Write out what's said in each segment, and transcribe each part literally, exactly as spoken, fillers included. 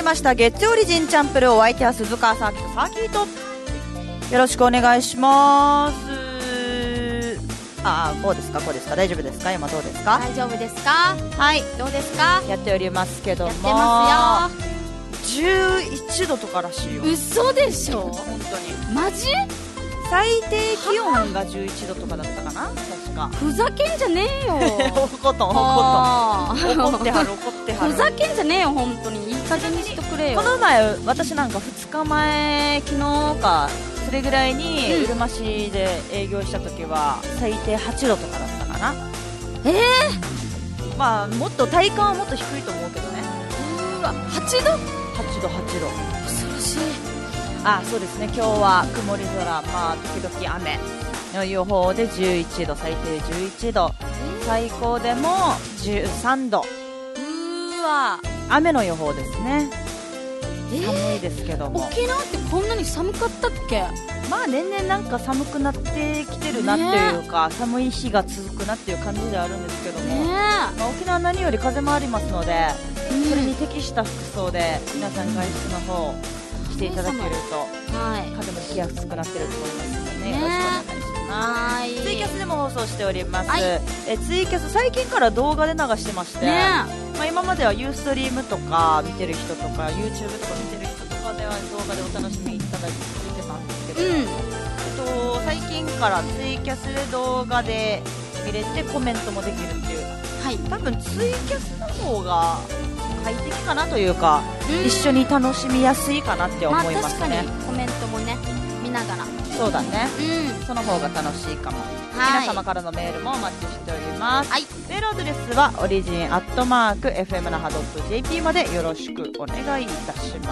ました月曜オリジンチャンプル、お相手は鈴川サーキとサーキーと、よろしくお願いします。あー、こうですかこうですか、大丈夫ですか、今どうですか。 大丈夫ですか。 はい、 どうですか。 やっておりますけども、 やってますよ。 じゅういちどとからしいよ。 嘘でしょ。 本当にマジ。 最低気温がじゅういちどとかだったかな、確か。 ふざけんじゃねえよ。 怒った怒った怒ってはる怒ってはる。 ふざけんじゃねえよ、本当にいい加減にしとくれよ。 この前私なんかふつかまえ、昨日かそれぐらいにうるま市で営業した時は最低はちどとかだったかな。 ええー、まあもっと体感はもっと低いと思うけどね。 うわ、はちど。はちどはちど、 恐ろしい。 あ、そうですね、今日は曇り空、まあ時々雨の予報でじゅういちど、最低じゅういちど、最高でもじゅうさんど。 うーわ、 雨の予報ですね。 えー、 寒いですけども、 沖縄ってこんなに寒かったっけ。 まあ年々なんか寒くなってきてるなっていうか、ね、寒い日が続くなっていう感じではあるんですけども、ね、まあ、沖縄は何より風もありますので、うん、それに適した服装で皆さん外出の方していただけると、はい、風もひきやすくなってると思いますのでね、ね、よろしくお願いします。ツイキャスでも放送しております、はい、えツイキャス最近から動画で流してまして、ね、まあ、今まではユーストリームとか見てる人とか YouTube とか見てる人とかでは動画でお楽しみいただいてたんですけど、うん、えっと、最近からツイキャスで動画で見れてコメントもできるっていう、はい、多分ツイキャスの方が快適かなというか、うん、一緒に楽しみやすいかなって思いますね、まあ、確かにコメントもね見ながら、そうだね、うん、その方が楽しいかも、はい、皆様からのメールもお待ちしております、はい、メールアドレスはオリジンアットマーク エフエム 那覇 ドット ジェーピー までよろしくお願いいたします。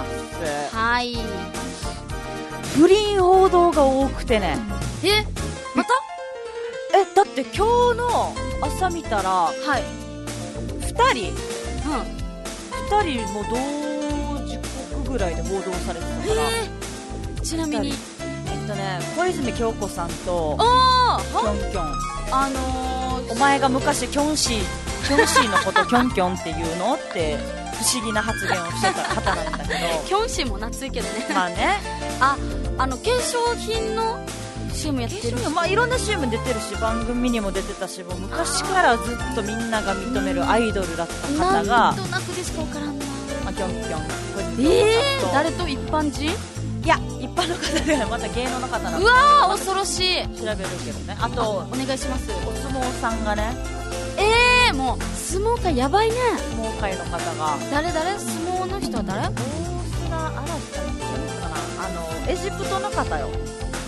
はい、不倫報道が多くてね。 え、またえ、だって今日の朝見たら、はい、ふたり、うん、ふたりも同時刻ぐらいで報道されてたから、 えー、ちなみにえっとね、小泉京子さんとキョンキョン、あのー、お前が昔キョンシーキョンシーのことキョンキョンって言うのって不思議な発言をしてた方なんだけどキョンシーも懐いけどね。 まあね、 あ、あの化粧品の シーエム やってるし、 まあ、いろんな シーエム 出てるし番組にも出てたし、もう昔からずっとみんなが認めるアイドルだった方が、 なんとなくでしか分からんな、 まあ、キョンキョン、 えー、誰と一般人？ いや、一般の方ではまた芸能の方なんで、 うわー、恐ろしい。 調べるけどね。あとお願いします。 お相撲さんがね、 えー、もう相撲界やばいね。 相撲界の方が誰誰、相撲の人は誰？大砂嵐さんって言うのかな、あのエジプトの方よ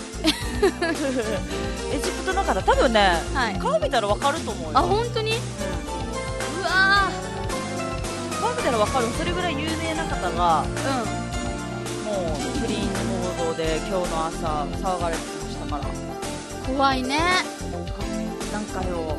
エジプトの方、多分ね、はい、顔見たらわかると思うよ。 あ、本当に？うん、うわー、顔見たらわかる。それぐらい有名な方が、うん、もう不倫報道で今日の朝騒がれてましたから。 怖いね。 なんかよ、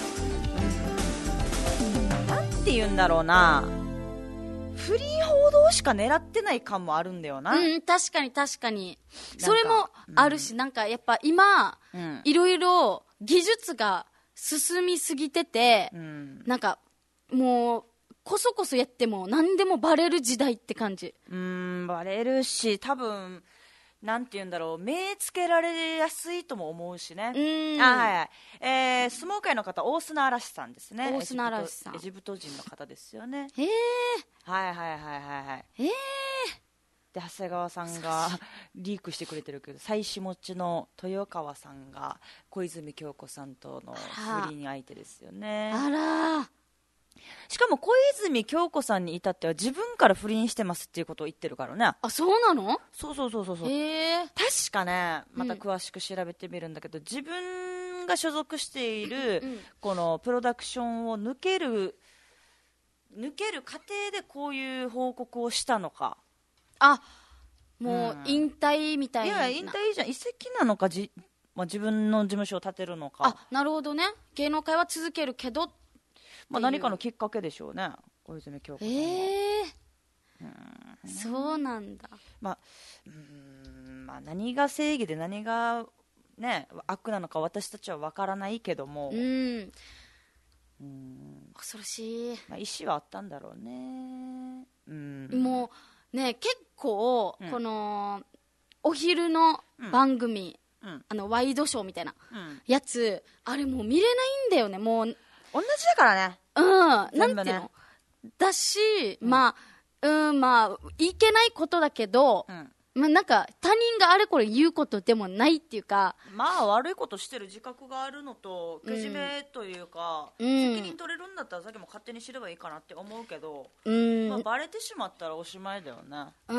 なんて言うんだろうな、不倫報道しか狙ってない感もあるんだよな。 うん、確かに確かにそれもあるし、うん、なんかやっぱ今、うん、いろいろ技術が進みすぎてて、うん、なんかもうこそこそやっても何でもバレる時代って感じ。 うーん、バレるし、多分なんて言うんだろう、目つけられやすいとも思うしね。うん、あ、はいはい、えー、相撲界の方、大砂嵐さんですね。 大砂嵐さん、 エジプト人の方ですよね。 へえ、 はいはいはいはいはい。 へえ。 で長谷川さんがリークしてくれてるけど、妻子持ちの豊川さんが小泉京子さんとの不倫相手ですよね。 あら、 しかも小泉京子さんに至っては自分から不倫してますっていうことを言ってるからね。 あ、そうなの？ そうそうそうそうそう。 へー、 確かね、また詳しく調べてみるんだけど、うん、自分が所属しているこのプロダクションを抜ける抜ける過程でこういう報告をしたのか。 あ、もう引退みたいな、 うん、いや引退じゃん、移籍なのか、じ、まあ、自分の事務所を建てるのか。 あ、なるほどね。芸能界は続けるけど、 まあ、何かのきっかけでしょうね、小泉京子さんは。 えー、うん、そうなんだ。 まあ、うーん、まあ、何が正義で何が、ね、悪なのか私たちは分からないけども、うん、 うん、恐ろしい、 まあ、意思はあったんだろうね。うん、 もうね、結構、うん、このお昼の番組、うん、あのワイドショーみたいなやつ、うん、あれもう見れないんだよね。もう同じだからね。 うん、ね、なんていうのだし、うん、まあ、うん、まあいけないことだけど、うん、まあ、なんか他人があれこれ言うことでもないっていうか、まあ悪いことしてる自覚があるのとけじめというか、うん、責任取れるんだったらさっきも勝手に知ればいいかなって思うけど、うんまあ、バレてしまったらおしまいだよね。うん、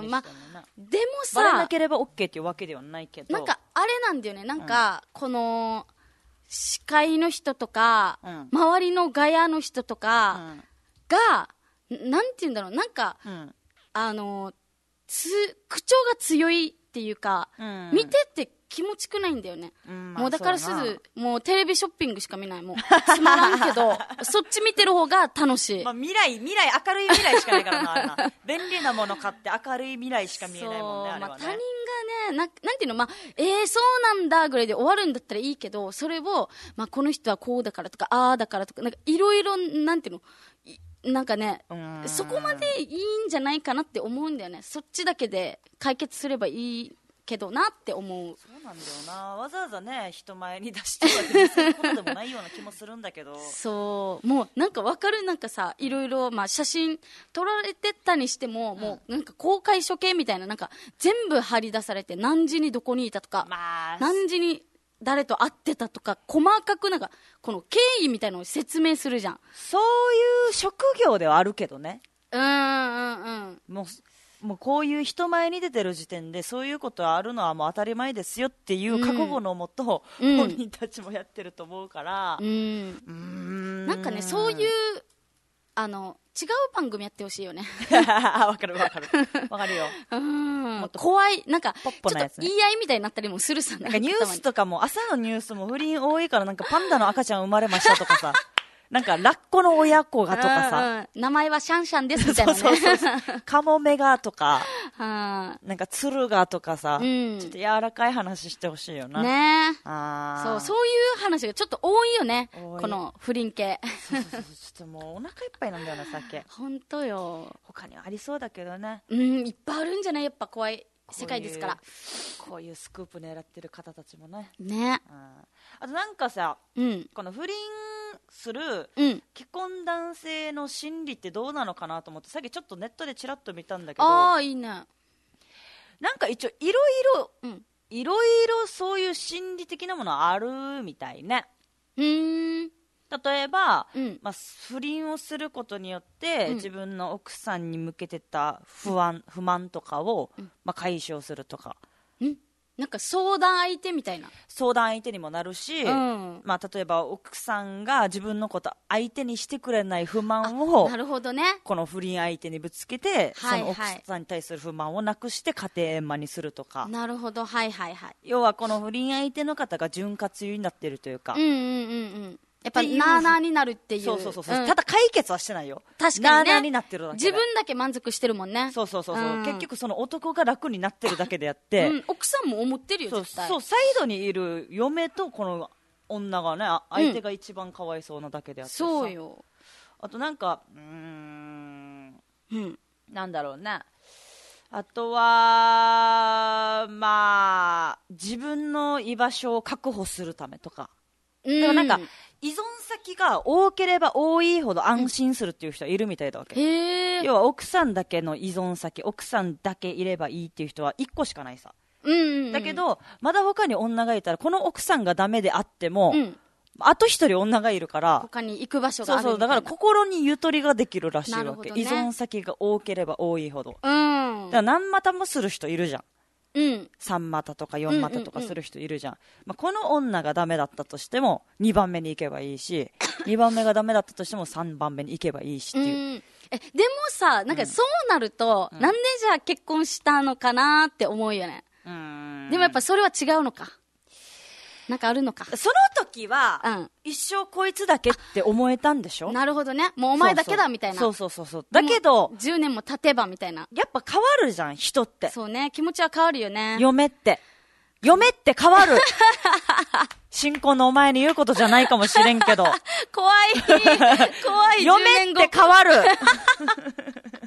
まあ、 でもさバレなければ OK っていうわけではないけど、 なんかあれなんだよね。なんか、うん、この司会の人とか、うん、周りのガヤの人とかが、うん、なんて言うんだろう、なんか、うん、あのつ口調が強いっていうか、うん、見てて気持ちくないんだよね、うんまあ、もうだからすぐもうテレビショッピングしか見ない。もうつまらんけどそっち見てる方が楽しい、 まあ、未来未来明るい未来しかないからなあんな便利なもの買って明るい未来しか見えないもんね。あれはね、まあ、他人がね な, なんていうの、まあ、えー、そうなんだぐらいで終わるんだったらいいけど、それを、まあ、この人はこうだからとかああだからとか、なんかいろいろなんていうのなんかね、そこまでいいんじゃないかなって思うんだよね。そっちだけで解決すればいいけどなって思う。 そうなんだよな。わざわざね人前に出してるわけですることでもないような気もするんだけどそうもうなんか分かる。なんかさいろいろ、まあ、写真撮られてたにしても、うん、もうなんか公開処刑みたいな、なんか全部張り出されて何時にどこにいたとか、まあ、何時に誰と会ってたとか細かくなんかこの経緯みたいなのを説明するじゃん。 そういう職業ではあるけどね。 うんうんうんもう、もうこういう人前に出てる時点でそういうことはあるのはもう当たり前ですよっていう覚悟のもと、うん、本人たちもやってると思うから、うん、うーんなんかねそういうあの違う番組やってほしいよね。 わかるわかるわかるよ。 うん怖いなんか、ね、ちょっと言い合いみたいになったりもするさ。 なんかニュースとかも朝のニュースも不倫多いから、なんかパンダの赤ちゃん生まれましたとかさなんかラッコの親子がとかさ、うんうん、 名前はシャンシャンですみたいなね。 そうそうそうカモメがとかなんか鶴がとかさ、うん、ちょっと柔らかい話してほしいよな。 ねあそうそういう話がちょっと多いよね、この不倫系。 そうそうそうちょっともうお腹いっぱいなんだよな酒。 本当よ。 他にありそうだけどね。 うんいっぱいあるんじゃない。やっぱ怖い世界ですから。 こういうスクープ狙ってる方たちもね。 ね、 うん、あとなんかさ、うん、この不倫する既婚男性の心理ってどうなのかなと思ってさっきちょっとネットでチラッと見たんだけど、 ああいいね。 なんか一応いろいろいろいろそういう心理的なものあるみたいね。 うーん例えば、うんまあ、不倫をすることによって、うん、自分の奥さんに向けてた不安、不満とかを、うんまあ、解消するとか、 んなんか相談相手みたいな。 相談相手にもなるし、うんまあ、例えば奥さんが自分のこと相手にしてくれない不満をなるほど、ね、 この不倫相手にぶつけて、はいはい、その奥さんに対する不満をなくして家庭円満にするとか。 なるほど、はいはいはい。 要はこの不倫相手の方が潤滑油になっているというか、 うんうんうんうんやっぱなーなーになるっていう。 そうそうそうそう、うん、ただ解決はしてないよ。 確かにね。 なーなーになってるだけで。 自分だけ満足してるもんね。 そうそうそうそう、うん、結局その男が楽になってるだけであって、うん、 奥さんも思ってるよそう絶対。 そうサイドにいる嫁とこの女がね相手が一番かわいそうなだけであってさ、うん、 そうよ。 あとなんかうーん、うん、なんだろうね。あとはまあ自分の居場所を確保するためとか。だからなんか依存先が多ければ多いほど安心するっていう人はいるみたいだわけ、うん、へ要は奥さんだけの依存先奥さんだけいればいいっていう人はいっこしかないさ、うんうんうん、だけどまだ他に女がいたらこの奥さんがダメであっても、うん、あと一人女がいるから他に行く場所があるみたいな。 そうそうだから心にゆとりができるらしいわけ、ね、依存先が多ければ多いほど、うん、だから何股もする人いるじゃん。うん、さん股とかよん股とかする人いるじゃん、うんうんうんまあ、この女がダメだったとしてもにばんめに行けばいいしにばんめがダメだったとしてもさんばんめに行けばいいしっていう、うん、 えでもさなんかそうなると、うん、なんでじゃあ結婚したのかなって思うよね。うんでもやっぱそれは違うのかなんかあるのか。 その時は、うん、一生こいつだけって思えたんでしょ。 なるほどね。もうお前だけだみたいな。 そうそうそうそう。だけどじゅうねんも経てばみたいな。 やっぱ変わるじゃん人って。 そうね気持ちは変わるよね。 嫁って嫁って変わる新婚のお前に言うことじゃないかもしれんけど怖い怖い。 嫁って変わる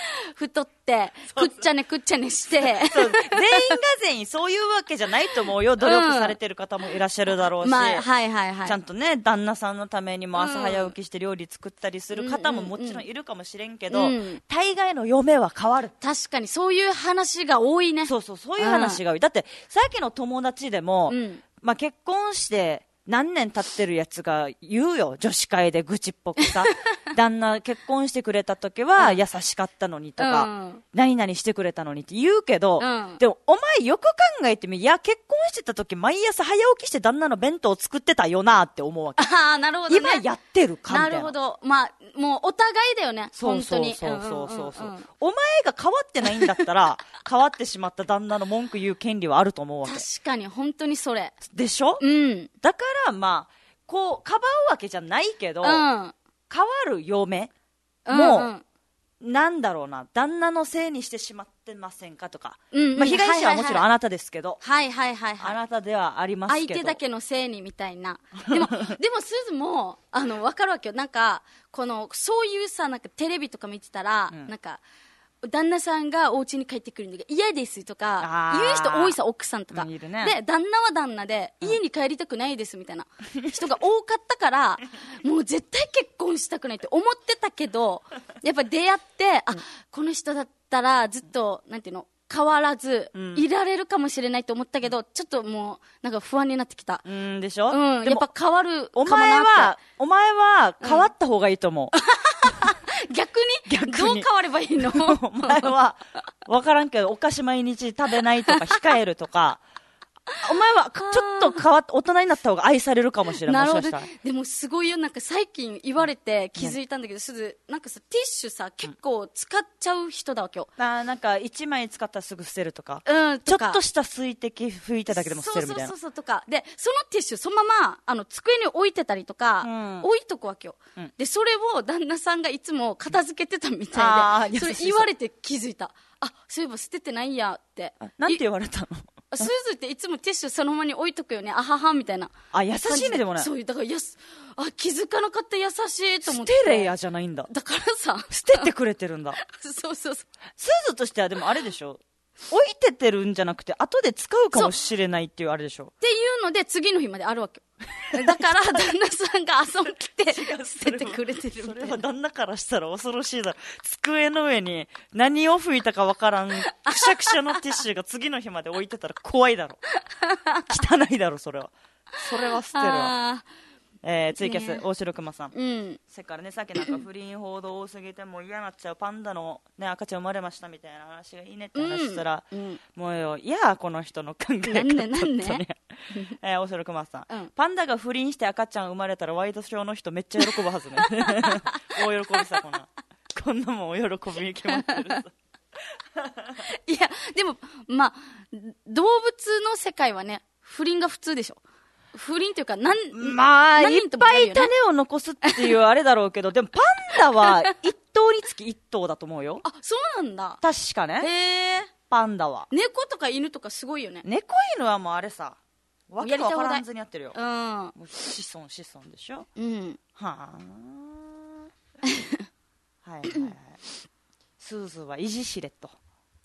太って、くっちゃねくっちゃねして。 そう。全員が全員そういうわけじゃないと思うよ。努力されてる方もいらっしゃるだろうし。うん、まあ、 はいはいはい。 ちゃんとね、旦那さんのためにも朝早起きして料理作ったりする方ももちろんいるかもしれんけど、うんうんうん、大概の嫁は変わる。 確かにそういう話が多いね。 そうそう、そういう話が多い。うん、だって、さっきの友達でも、うん、まあ結婚して、何年経ってるやつが言うよ、女子会で愚痴っぽくさ。旦那結婚してくれた時は優しかったのにとか、うん、何々してくれたのにって言うけど、うん、でもお前よく考えてみ、いや結婚してた時毎朝早起きして旦那の弁当を作ってたよなって思うわけ。 ああ、なるほどね。 今やってるかみたいな。 なるほど。まあ、もうお互いだよね。 そうそうそうそうそうそう、うんうんうん。お前が変わってないんだったら、変わってしまった旦那の文句言う権利はあると思うわけ。 確かに、本当にそれ。 でしょ？うん。だからまあ、こう、かばうわけじゃないけど、うん、変わる嫁も、うんうん、なんだろうな、旦那のせいにしてしまってませんかとか、うんうん、まあ、被害者はもちろんあなたですけど、 はいはいはいはい、 あなたではありますけど、 相手だけのせいにみたいな。でも、でもすずも、あの、わかるわけよ。なんか、この、そういうさ、なんかテレビとか見てたら、うん、なんか、旦那さんがお家に帰ってくるのが嫌ですとか言う人多いさ、奥さんとか、うん、ね、で旦那は旦那で家に帰りたくないですみたいな人が多かったからもう絶対結婚したくないって思ってたけど、やっぱ出会って、あ、この人だったらずっとなんていうの変わらずいられるかもしれないと思ったけど、うん、ちょっともうなんか不安になってきた。 うんでしょ、 うん、やっぱ変わるかもなって。 お前はお前は変わった方がいいと思う、 うん、逆に逆にどう変わればいいの？ お前は分からんけどお菓子毎日食べないとか控えるとかお前はちょっと変わっ大人になった方が愛されるかもしれない。 なるほど。でもすごいよ、なんか最近言われて気づいたんだけど、すずなんかさティッシュさ結構使っちゃう人だわけよ。 あ、なんかいちまい使ったらすぐ捨てるとか、うん、とかちょっとした水滴拭いただけでも捨てるみたいな。 そうそうそうそうとかで、そのティッシュそのままあの机に置いてたりとか、うん、置いとくわけよ、うん、でそれを旦那さんがいつも片付けてたみたいで、うん、それ言われて気づいた。あ、そういえば捨ててないやって。 なんて言われたの？ スーズっていつもティッシュそのままに置いとくよね、あははみたいな。 あ、優しいね。でもね、 そういうだからやすあ気づかなかった優しいと思って。 捨てれやじゃないんだ。 だからさ捨ててくれてるんだ。 そうそうそう。スーズとしてはでもあれでしょ、置いててるんじゃなくて後で使うかもしれないっていうあれでしょっていうので次の日まであるわけよ。だから旦那さんが遊ん来て捨ててくれてるみたいな。 それは旦那からしたら恐ろしいだろ。机の上に何を拭いたかわからんくしゃくしゃのティッシュが次の日まで置いてたら怖いだろ。汚いだろそれは。それは捨てるわ。えー、ツイキャス、ね、大城熊さん、うん、せっからね、さっきなんか不倫報道多すぎてもう嫌なっちゃうパンダの、ね、赤ちゃん生まれましたみたいな話がいいねって話したら、うんうん、もうよ、いやこの人の考え方なんでなんで、 えー、大城熊さん、うん、パンダが不倫して赤ちゃん生まれたらワイドショーの人めっちゃ喜ぶはずね。大喜びさ、こんなこんなもんお喜びに決まってるさ。 いやでもまあ動物の世界はね不倫が普通でしょ。不倫というか、なん、 まあ、いっぱい種を残すっていうあれだろうけど、でもパンダは一頭につき一頭だと思うよ。 あ、そうなんだ。 確かね。 へー。 パンダは。 猫とか犬とかすごいよね。 猫犬はもうあれさ、わけわからんずにやってるよ。うん。もう子孫子孫でしょ。うん。はぁー。はいはいはい。スーズーは意地知れと。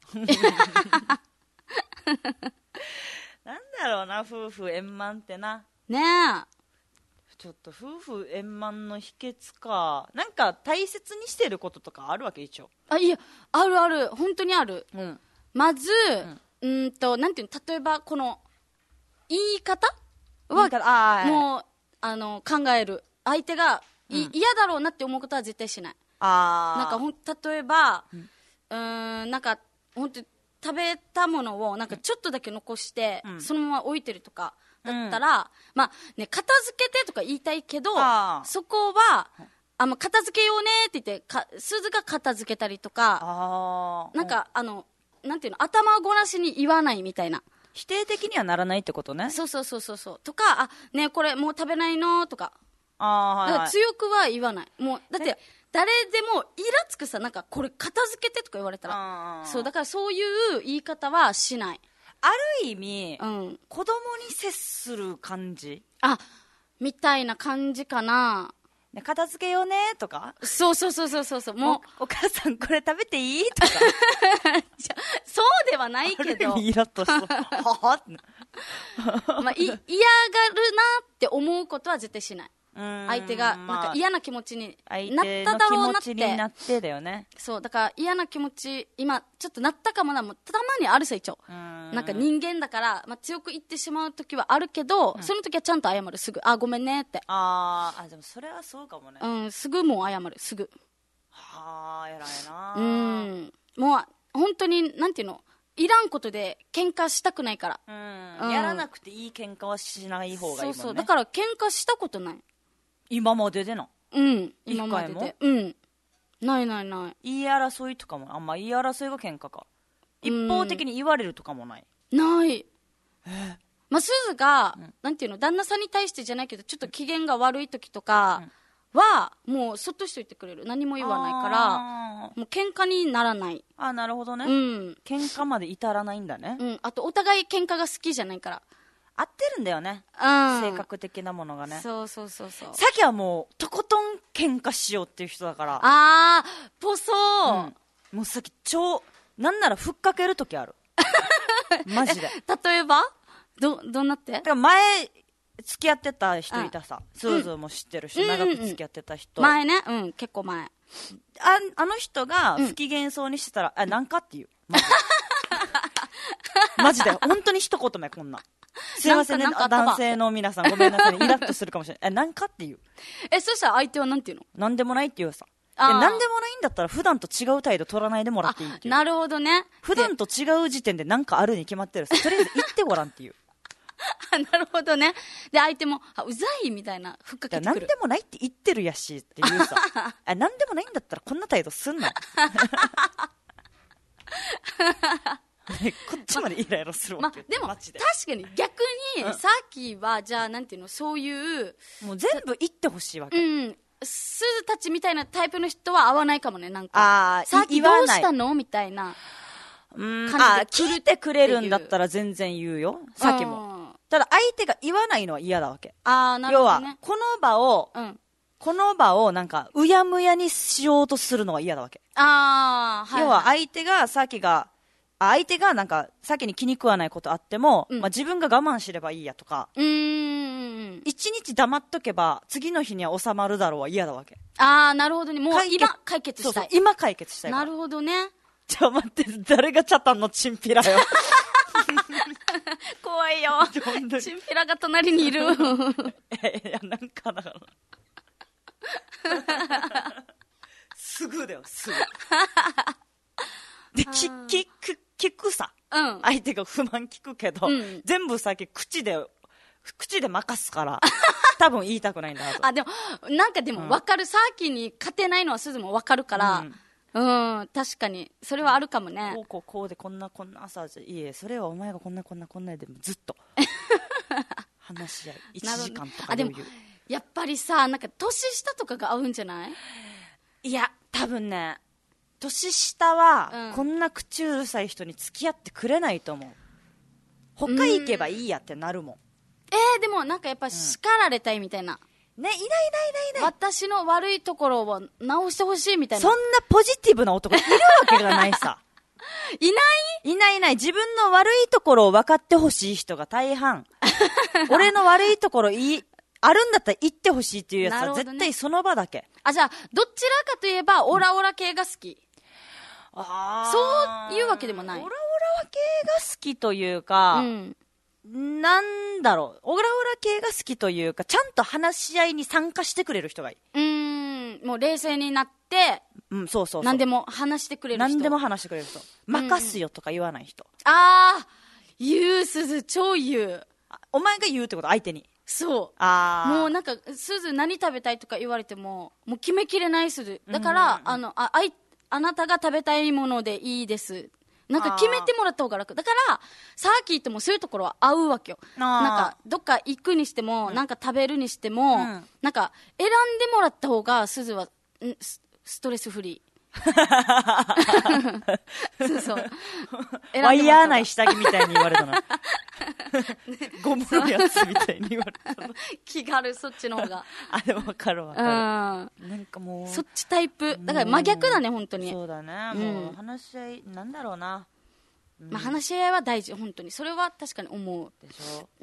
なんだろうな、夫婦円満ってな。 ねえ。 ちょっと夫婦円満の秘訣か。なんか大切にしてることとかあるわけ一応。 あ、いや、あるある。本当にある。うん、まず、うん、うんと、なんていうの、例えばこの、言い方は、あもう、あの、考える。相手が、うん、嫌だろうなって思うことは絶対しない。あなんかほん、例えば、うん、うーん、なんか、本当に、食べたものをなんかちょっとだけ残して、うん、そのまま置いてるとかだったら、うん、まあね、片付けてとか言いたいけど、そこはあの片付けようねって言ってか鈴が片付けたりとか、なんかあのなんていうの、頭ごなしに言わないみたいな。 否定的にはならないってことね。 そうそうそうそうそうとか、あねこれもう食べないのとか、あ、はいはい、だから強くは言わない。もうだって誰でもイラつくさ、なんかこれ片付けてとか言われたら、そうだからそういう言い方はしない。 ある意味、うん、子供に接する感じ、 あみたいな感じかな。 ね、片付けようねとか。 そうそうそうそうそうそう。もうお、お母さんこれ食べていいとか。 そうではないけど。 イラッとしそう。ははまあ、い、嫌がるなって思うことは絶対しない。相手がなんか嫌な気持ちになっただろうなって。相手の気持ちになってだよね。そう、だから嫌な気持ち、今ちょっとなったかもな、もうたまにあるさ、一応。んなんか人間だから、まあ、強く言ってしまう時はあるけど、うん、その時はちゃんと謝る、すぐ。あ、ごめんねって。 ああ、でもそれはそうかもね。 うん、すぐもう謝る、すぐ。 はあ、偉いな。 うん。もう、本当に、なんていうの、いらんことで喧嘩したくないから。 うん。うん、やらなくていい喧嘩はしない方がいいもんね。そうそう。 だから喧嘩したことない。 今まででな。 うん。今までで。うん。ないないない。 言い争いとかも、あんま言い争いが喧嘩か。一方的に言われるとかもない。 ない。まあ、すずが、うん、なんていうの、旦那さんに対してじゃないけど、ちょっと機嫌が悪い時とかは、うん、もうそっとしといてくれる。何も言わないから、もう喧嘩にならない。 あ、なるほどね。 うん。 喧嘩まで至らないんだね。 うん。あと、お互い喧嘩が好きじゃないから。 合ってるんだよね、 うん、 性格的なものがね。 そうそうそうそう。 さきはもうとことん喧嘩しようっていう人だから。 あーぽそう、うん、 もうさき超なんならふっかける時あるマジで。 例えばどどうなって？だから前付き合ってた人いたさ、スーズーも知ってるし、うん、長く付き合ってた人、 うんうんうん、前ね、うん結構前。 ああの人が不機嫌そうにしてたら、うん、あなんかっていうマジでマジで本当に一言目こんな。すいませんね、男性の皆さんごめんなさい、ね、イラッとするかもしれない。え、なんかっていう。 え、そしたら相手はなんていうの？ なんでもないっていうさ。なんでもないんだったら普段と違う態度取らないでもらっていいっていう。 なるほどね。 普段と違う時点でなんかあるに決まってるさ。とりあえず言ってごらんっていう。 なるほどね。で、相手も、あ、うざいみたいな、ふっかけてくる。 なんでもないって言ってるやしっていうさ。あ、なんでもないんだったらこんな態度すんのこっちまでイライラするわけ、 ま、でも確かに逆に、うん、さっきはじゃあなんていうの、そういうもう全部言ってほしいわけ。 うんすずたちみたいなタイプの人は合わないかもね。なんかあさっきどうしたのみたいな感じであ聞いてくれるんだったら全然言うよ、さっきも、うん、ただ相手が言わないのは嫌だわけ。 あなるほど、ね、 要はこの場を、うん、この場をなんかうやむやにしようとするのは嫌だわけ。 あ、はいはい、 要は相手がさっきが相手がなんか先に気に食わないことあっても、うんまあ、自分が我慢すればいいやとか、 うーん一日黙っとけば次の日には収まるだろうは嫌だわけ。 ああなるほどね。もう今解決したい。 そうそう今解決したい。 なるほどね。 ちょ待って誰がチャタンのチンピラよ怖いよチンピラが隣にいるいやなんかだからすぐだよすぐで聞く聞くさ、うん、相手が不満聞くけど、うん、全部先口で口で任すから多分言いたくないんだなと。 あでもなんかでも分かる、うん、さっきに勝てないのはすずも分かるから、うん、うん、確かにそれはあるかもね。 こうこうこうでこんなこんな朝じゃいいえそれはお前がこんなこんなこんなでもずっと話し合いいちじかんとか余裕。あでもやっぱりさなんか年下とかが合うんじゃない？ いや多分ね年下は、うん、こんな口うるさい人に付き合ってくれないと思う。他行けばいいやってなるもん。 えー、でもなんかやっぱ叱られたいみたいな、 うん、ねいないいないいないいない私の悪いところを直してほしいみたいな。 そんなポジティブな男いるわけがないさいないいないいない。自分の悪いところを分かってほしい人が大半俺の悪いところいいあるんだったら言ってほしいっていうやつは、ね、絶対その場だけ。 あじゃあどちらかといえばオラオラ系が好き、うん、あそういうわけでもない。 オラオラ系が好きというか、うん、なんだろうオラオラ系が好きというかちゃんと話し合いに参加してくれる人がいい。 うーんもう冷静になってうんそうそうそう何でも話してくれる人。 何でも話してくれる人。任すよとか言わない人、 うん、ああ言うすず超言う。 お前が言うってこと相手に。 そうあもうなんかすず何食べたいとか言われてももう決めきれないすずだから、うんうんうん、あのああいあなたが食べたいものでいいですなんか決めてもらった方が楽だからさっき言ってもそういうところは合うわけよ。なんかどっか行くにしても、うん、なんか食べるにしても、うん、なんか選んでもらった方がすずはんストレスフリー。 そうそう。 ワイヤーない下着みたいに言われたな。ゴムのやつみたいに言われたな。 気軽、そっちの方が。 あ、でも分かる分かる。なんかもう。 そっちタイプ。だから真逆だね、本当に。 そうだね。もう話し合い、なんだろうな。 まあ話し合いは大事、本当に。それは確かに思う。 でしょ。 うん。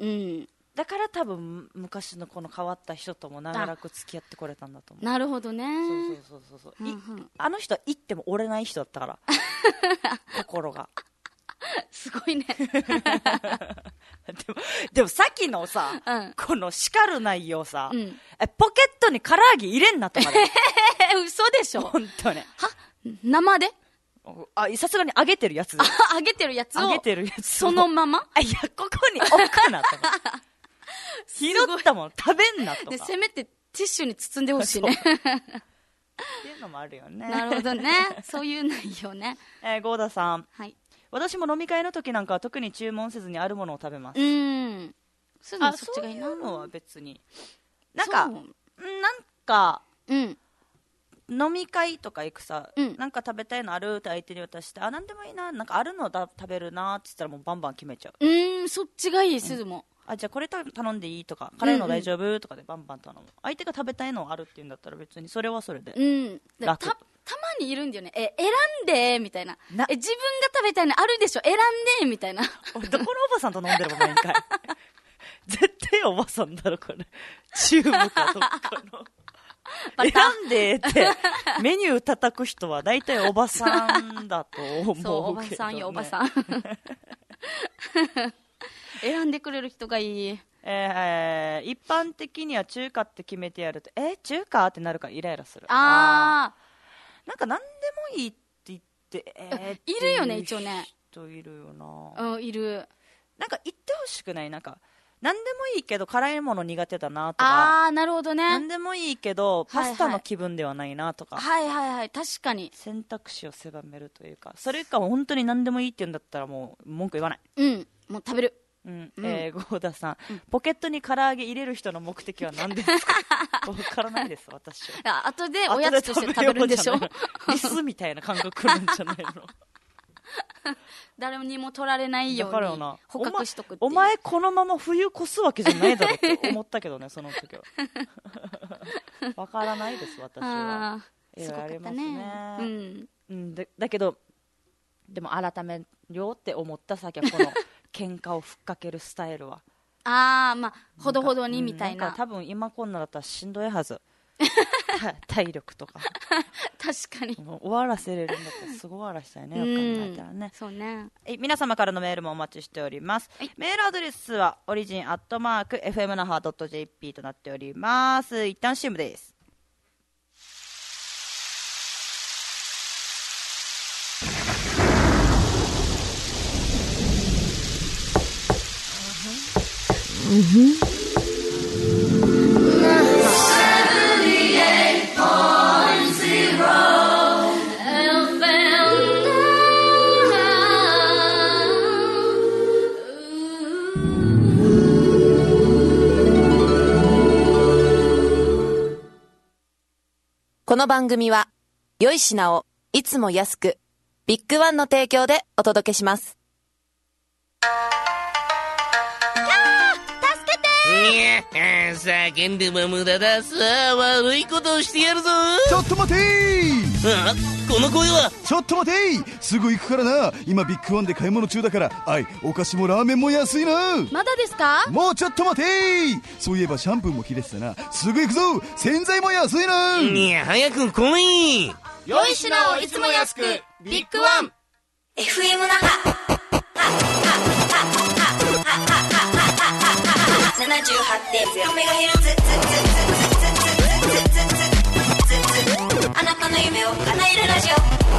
だから多分昔のこの変わった人とも長らく付き合ってこれたんだと思う。 なるほどね。 そうそうそうそう、うんうん、あの人は言っても折れない人だったから心がすごいねでもでもさっきのさ、 うん、 この叱る内容さ、 うん、 えポケットに唐揚げ入れんなとかで嘘でしょ本当ね。 は生であ、さすがに揚げてるやつで揚げてるやつを揚げてるやつそのままあ、いやここに置くなとか拾ったもん食べんなとか、 でせめてティッシュに包んでほしいねっていうのもあるよね。 なるほどね、そういう内容ね。 えー、郷田さん、 はい、 私も飲み会の時なんかは特に注文せずにあるものを食べます。 うん、そっちがいいな。 そういうのは別になんかなんか、 うん、 飲み会とか行くさ、 うん、 なんか食べたいのあるって相手に渡して、あ、なんでもいいな、なんかあるのだ食べるなって言ったらもうバンバン決めちゃう。 うん、そっちがいい、すずも。 あ、じゃあこれ頼んでいいとか、辛いの大丈夫とかでバンバン頼む。相手が食べたいのあるって言うんだったら別にそれはそれで楽。 うん、た, たまにいるんだよね。え、選んでみたいな。なえ、自分が食べたいのあるでしょ、選んでみたいな。 どこのおばさんと飲んでるも毎回絶対おばさんだろこれ。チューブかどっかの選んでってメニュー叩く人は大体おばさんだと思うけど、ね、そうおばさんよおばさん選んでくれる人がいい。 えー、一般的には中華って決めてやると、え中華ってなるからイライラする。 ああ、 なんか何でもいいって言って、えー、いるよね一応ね。 人いるよな。うん、いる。 なんか言ってほしくない？なんか何でもいいけど辛いもの苦手だなとか。 ああ、なるほどね。 何でもいいけどパスタの気分ではないなとか。 はいはいはい、確かに選択肢を狭めるというか、それか本当に何でもいいって言うんだったらもう文句言わない。 うん、もう食べる。 うん、えー、郷田さん、うん、ポケットに唐揚げ入れる人の目的は何ですか？わからないです私は。 あとでおやつとして食べるんでしょ。 リスみたいな感覚くるんじゃないの誰にも取られないように捕獲しとくっていう。 お前このまま冬越すわけじゃないだろって思ったけどねその時はわからないです私は。いろいろありますね、うんうん、だ, だけどでも改めようって思った先はこの喧嘩をふっかけるスタイルはああ、まあほどほどにみたい な,、 うん、なんか多分今こんなだったらしんどいはず体力とか確かにもう終わらせれるんだったらすごい終わらしたいね、よく考えたらね。 そうね。 え皆様からのメールもお待ちしております、はい、メールアドレスはオリジンアットマーク エフエム 那覇 ドット ジェーピー となっております。一旦 シーエム です。うんふんこの番組は良い品をいつも安くビッグワンの提供でお届けします。 叫んでも無駄だ。さあ悪いことをしてやるぞ。 ちょっと待てー。 あ、この声は。 ちょっと待てー。すぐ行くからな。今ビッグワンで買い物中だから。はい、お菓子もラーメンも安いな。 まだですか？ もうちょっと待てー。そういえばシャンプーも切れてたな。すぐ行くぞ。洗剤も安いな。 いや早く来い。 良い品をいつも安くビッグワン エフエム 那覇ななじゅうはちてんゼロメガヘルツあなたの夢を叶えるラジオ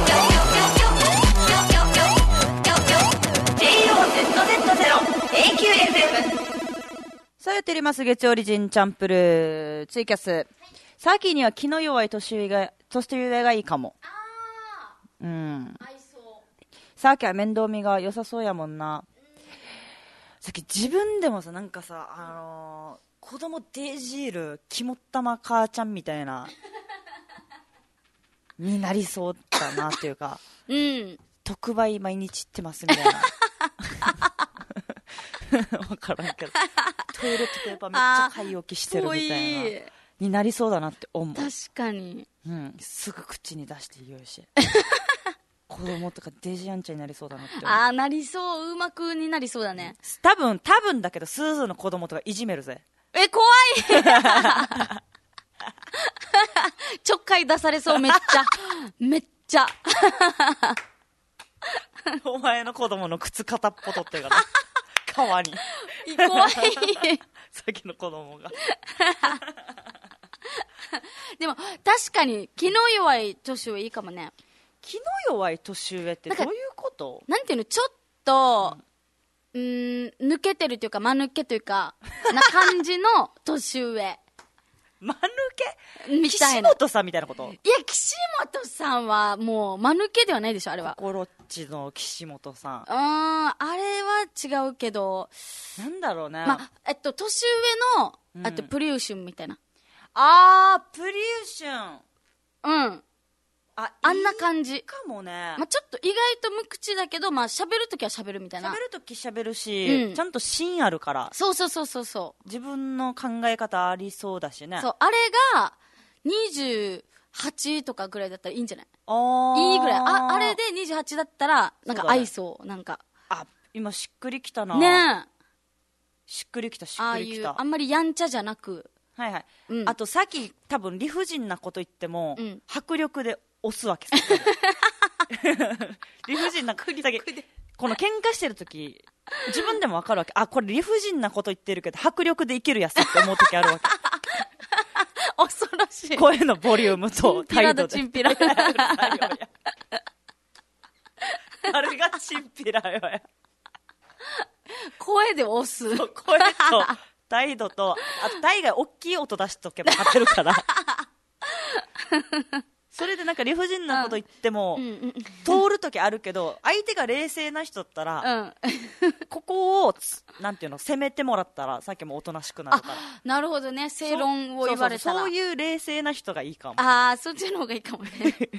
ジェイオーゼットゼットゼロ エーキューエフエムさあやっております月曜オリジンチャンプルーツイキャス、はい、サーキーには気の弱い年上が年上がいいかも。 あーうん合いそう。 サーキーは面倒見が良さそうやもんな。さっき自分でもさなんかさあのー、子供デイジール肝っ玉母ちゃんみたいなになりそうだなっていうか、 うん、 特売毎日行ってますみたいな分からんけど、トイレットペーパーめっちゃ買い置きしてるみたいなになりそうだなって思う。 確かに、 うん、すぐ口に出して言うし子供とかデジアンチャになりそうだなって思う。 ああ、なりそう、うまくになりそうだね。 多分多分だけどスーズーの子供とかいじめるぜ。 え、怖いちょっかい出されそう、めっちゃめっちゃお前の子供の靴片っぽ取ってるから川に怖いさっきの子供がでも確かに気の弱い年上いいかもね。 気の弱い年上ってどういうこと？ なんていうの、ちょっと、うん、ーん抜けてるというか間抜けというかな感じの年上間抜けみたいな。 岸本さんみたいなこと？ いや、岸本さんはもう間抜けではないでしょ、あれは。 心っちの岸本さん。 うーん、あれは違うけど、 なんだろうね。 まあ、えっと、年上の、 うん、 あとプリウシュンみたいな。 あー、プリウシュン。 うん。あ、あんな感じ。 いいかもね。 まあ、ちょっと意外と無口だけど、まあ、喋るときは喋るみたいな。 喋るとき喋るし、うん、ちゃんと芯あるから。 そうそうそうそうそう。 自分の考え方ありそうだしね。 そう、あれが、にじゅうはちとかぐらいだったらいいんじゃない？ あいいぐらい。あ、あれでにじゅうはちだったら、なんか合いそう、なんか。 あ、今しっくりきたな。 ねえ。 しっくりきた、しっくりきた。 ああいう、あんまりやんちゃじゃなく。 はいはい。 うん、 あとさっき多分理不尽なこと言っても、うん、迫力で押すわけ理不尽なこと言ってこの喧嘩してるとき自分でも分かるわけ。あ、これ理不尽なこと言ってるけど迫力でいけるやつって思うときあるわけ恐ろしい。 声のボリュームと態度でチンピラだチンピラあれがチンピラよや声で押す。 声と態度と、あと大概大きい音出しとけば勝てるからそれでなんか理不尽なこと言っても、うんうんうん、通るときあるけど相手が冷静な人だったら、うん、ここをなんていうの攻めてもらったらさっきもおとなしくなるから。 なるほどね。正論を言われたらそう、そう、そういう冷静な人がいいかも。 ああ、そっちの方がいいかもね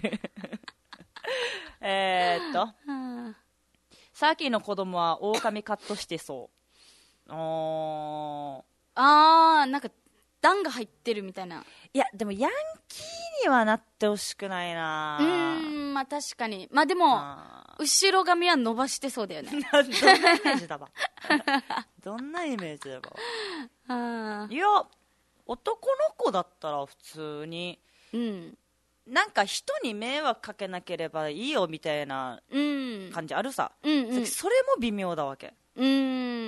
えっとさっきの子供は狼カットしてそうおあー、なんか段が入ってるみたいな。 いやでもヤンキーにはなってほしくないな。 うーん、まあ確かに。まあでも後ろ髪は伸ばしてそうだよねどんなイメージだばどんなイメージだばあいや男の子だったら普通に、うん、なんか人に迷惑かけなければいいよみたいな感じあるさ、うんうん、それも微妙だわけ。うん、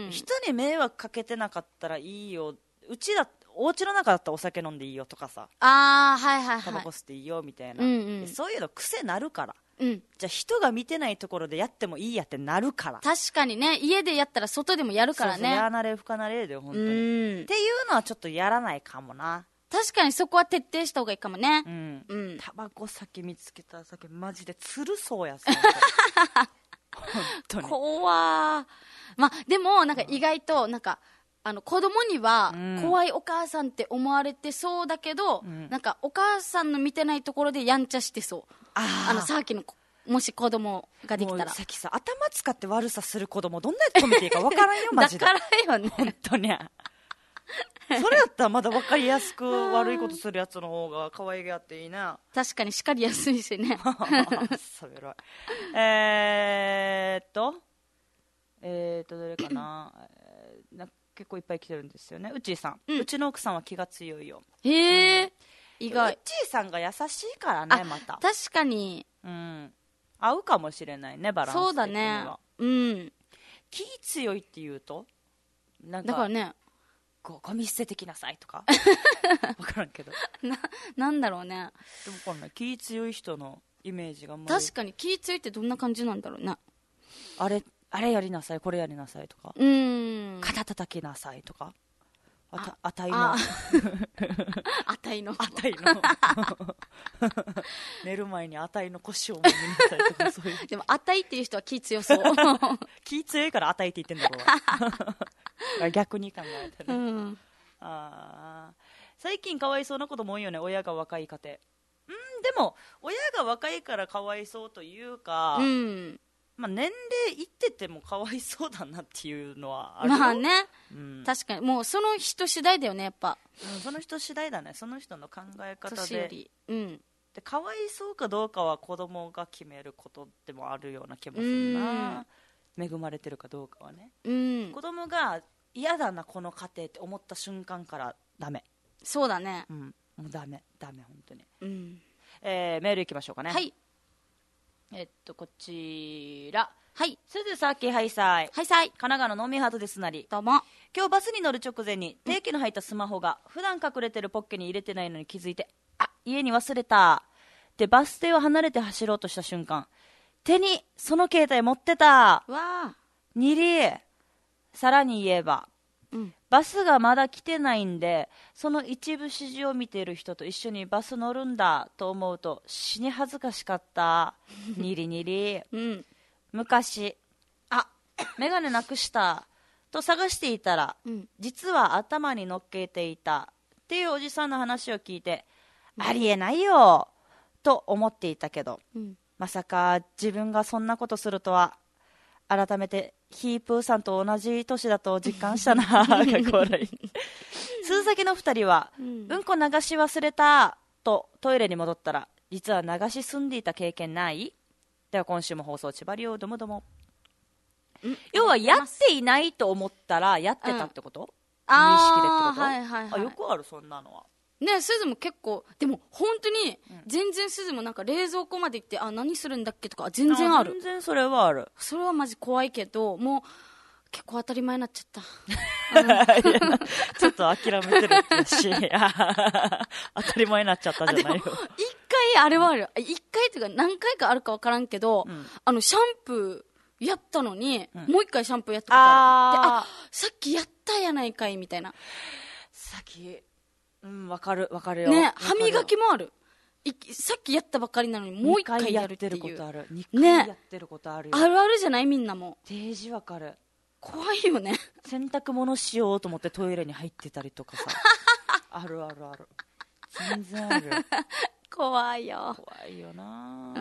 人に迷惑かけてなかったらいいよ、うちだお家の中だったらお酒飲んでいいよとかさ、 あー、はいはいはい、 タバコ吸っていいよみたいな、うんうん、そういうの癖なるから、うん、じゃあ人が見てないところでやってもいいやってなるから。 確かにね、家でやったら外でもやるからね。 そうそう、やなれ不可なれで本当に、うん、っていうのはちょっとやらないかもな。 確かにそこは徹底した方がいいかもね。 うんうん、タバコ先見つけたら酒マジでつるそうやさ本当に怖ー。まあでもなんか意外となんかあの子供には怖いお母さんって思われてそうだけど、うん、なんかお母さんの見てないところでやんちゃしてそう。ああのさっきのもし子供ができたら、 さっきさ頭使って悪さする子供どんなやつ止めていいか分からんよマジでだからよね本当にそれやったらまだ分かりやすく悪いことするやつの方が可愛げあっていいな。 確かに叱りやすいしねそれはえーっとえーっとどれかなな結構いっぱい来てるんですよね。うちーさん、うん、うちの奥さんは気が強いよ。 へえ、うん、意外。 うちーさんが優しいからね。また確かに、 うん、合うかもしれないね、バランス的には。そうだね、うん、気強いって言うとなんかだからね、 ゴミ捨ててきなさいとか分からんけどな, なんだろうね。 でもこんな気強い人のイメージがあんまり。 確かに気強いってどんな感じなんだろうね。 あれあれやりなさいこれやりなさいとか、うーん、肩叩きなさいとか、あたあたいのあたいのあたいの寝る前にあたいの腰を揉みなさいとかそういうでもあたいっていう人は気強そう気強いからあたいって言ってんだろうわ逆に考えたら、ね、うん、あ最近かわいそうなことも多いよね、親が若い家庭。うんでも親が若いからかわいそうというか、うん、まあ、年齢いっててもかわいそうだなっていうのはあるよ。 まあね、 うん、 確かにもうその人次第だよねやっぱ、 うん、その人次第だね。その人の考え方で年寄り、うん、 でかわいそうかどうかは子供が決めることでもあるような気もするな。恵まれてるかどうかはね、うん、子供が嫌だなこの家庭って思った瞬間からダメ。 そうだね、 うん、もうダメダメ本当に、 うん、 えー、メールいきましょうかね。 はい、 えっとこちら、 はい、 鈴崎ハイサイ、 ハイサイ、 神奈川の飲みハートですなり、 どうも。 今日バスに乗る直前に定期の入ったスマホが普段隠れてるポッケに入れてないのに気づいて、あ、家に忘れたでバス停を離れて走ろうとした瞬間、手にその携帯持ってた。 わー、 にり、さらに言えば、うん、バスがまだ来てないんでその一部始終を見ている人と一緒にバス乗るんだと思うと死に恥ずかしかったにりにり、うん、昔あメガネなくしたと探していたら、うん、実は頭に乗っけていたっていうおじさんの話を聞いて、うん、ありえないよと思っていたけど、うん、まさか自分がそんなことするとは改めてヒープーさんと同じ年だと実感したな鈴崎のふたりは、うん、うんこ流し忘れたとトイレに戻ったら実は流し済んでいた経験ない？では今週も放送千葉りをどもども。要はやっていないと思ったらやってたってこと、うん、無意識でってこと？ あ、はいはいはい、 あ、よくあるそんなのはね。すずも結構でも本当に全然すずもなんか冷蔵庫まで行ってあ何するんだっけとか全然ある。 全然それはある。 それはマジ怖いけどもう結構当たり前になっちゃった、うん、 ちょっと諦めてるってし当たり前になっちゃったじゃないよ。 一回あれはある。一回っていうか何回かあるか分からんけど、うん、あのシャンプーやったのに、うん、もう一回シャンプーやったことある。で、あ、さっきやったやないかいみたいな。 さっきうん、わかるわかるよね。歯磨きもある。いさっきやったばっかりなのにもう一回やるっていう。 にかいやってることある。にかいやってることあるよ、 ね、あるあるじゃないみんなも。 デージわかる。 怖いよね。 洗濯物しようと思ってトイレに入ってたりとかさあるあるある。全然ある。 怖いよ。 怖いよな。 うん、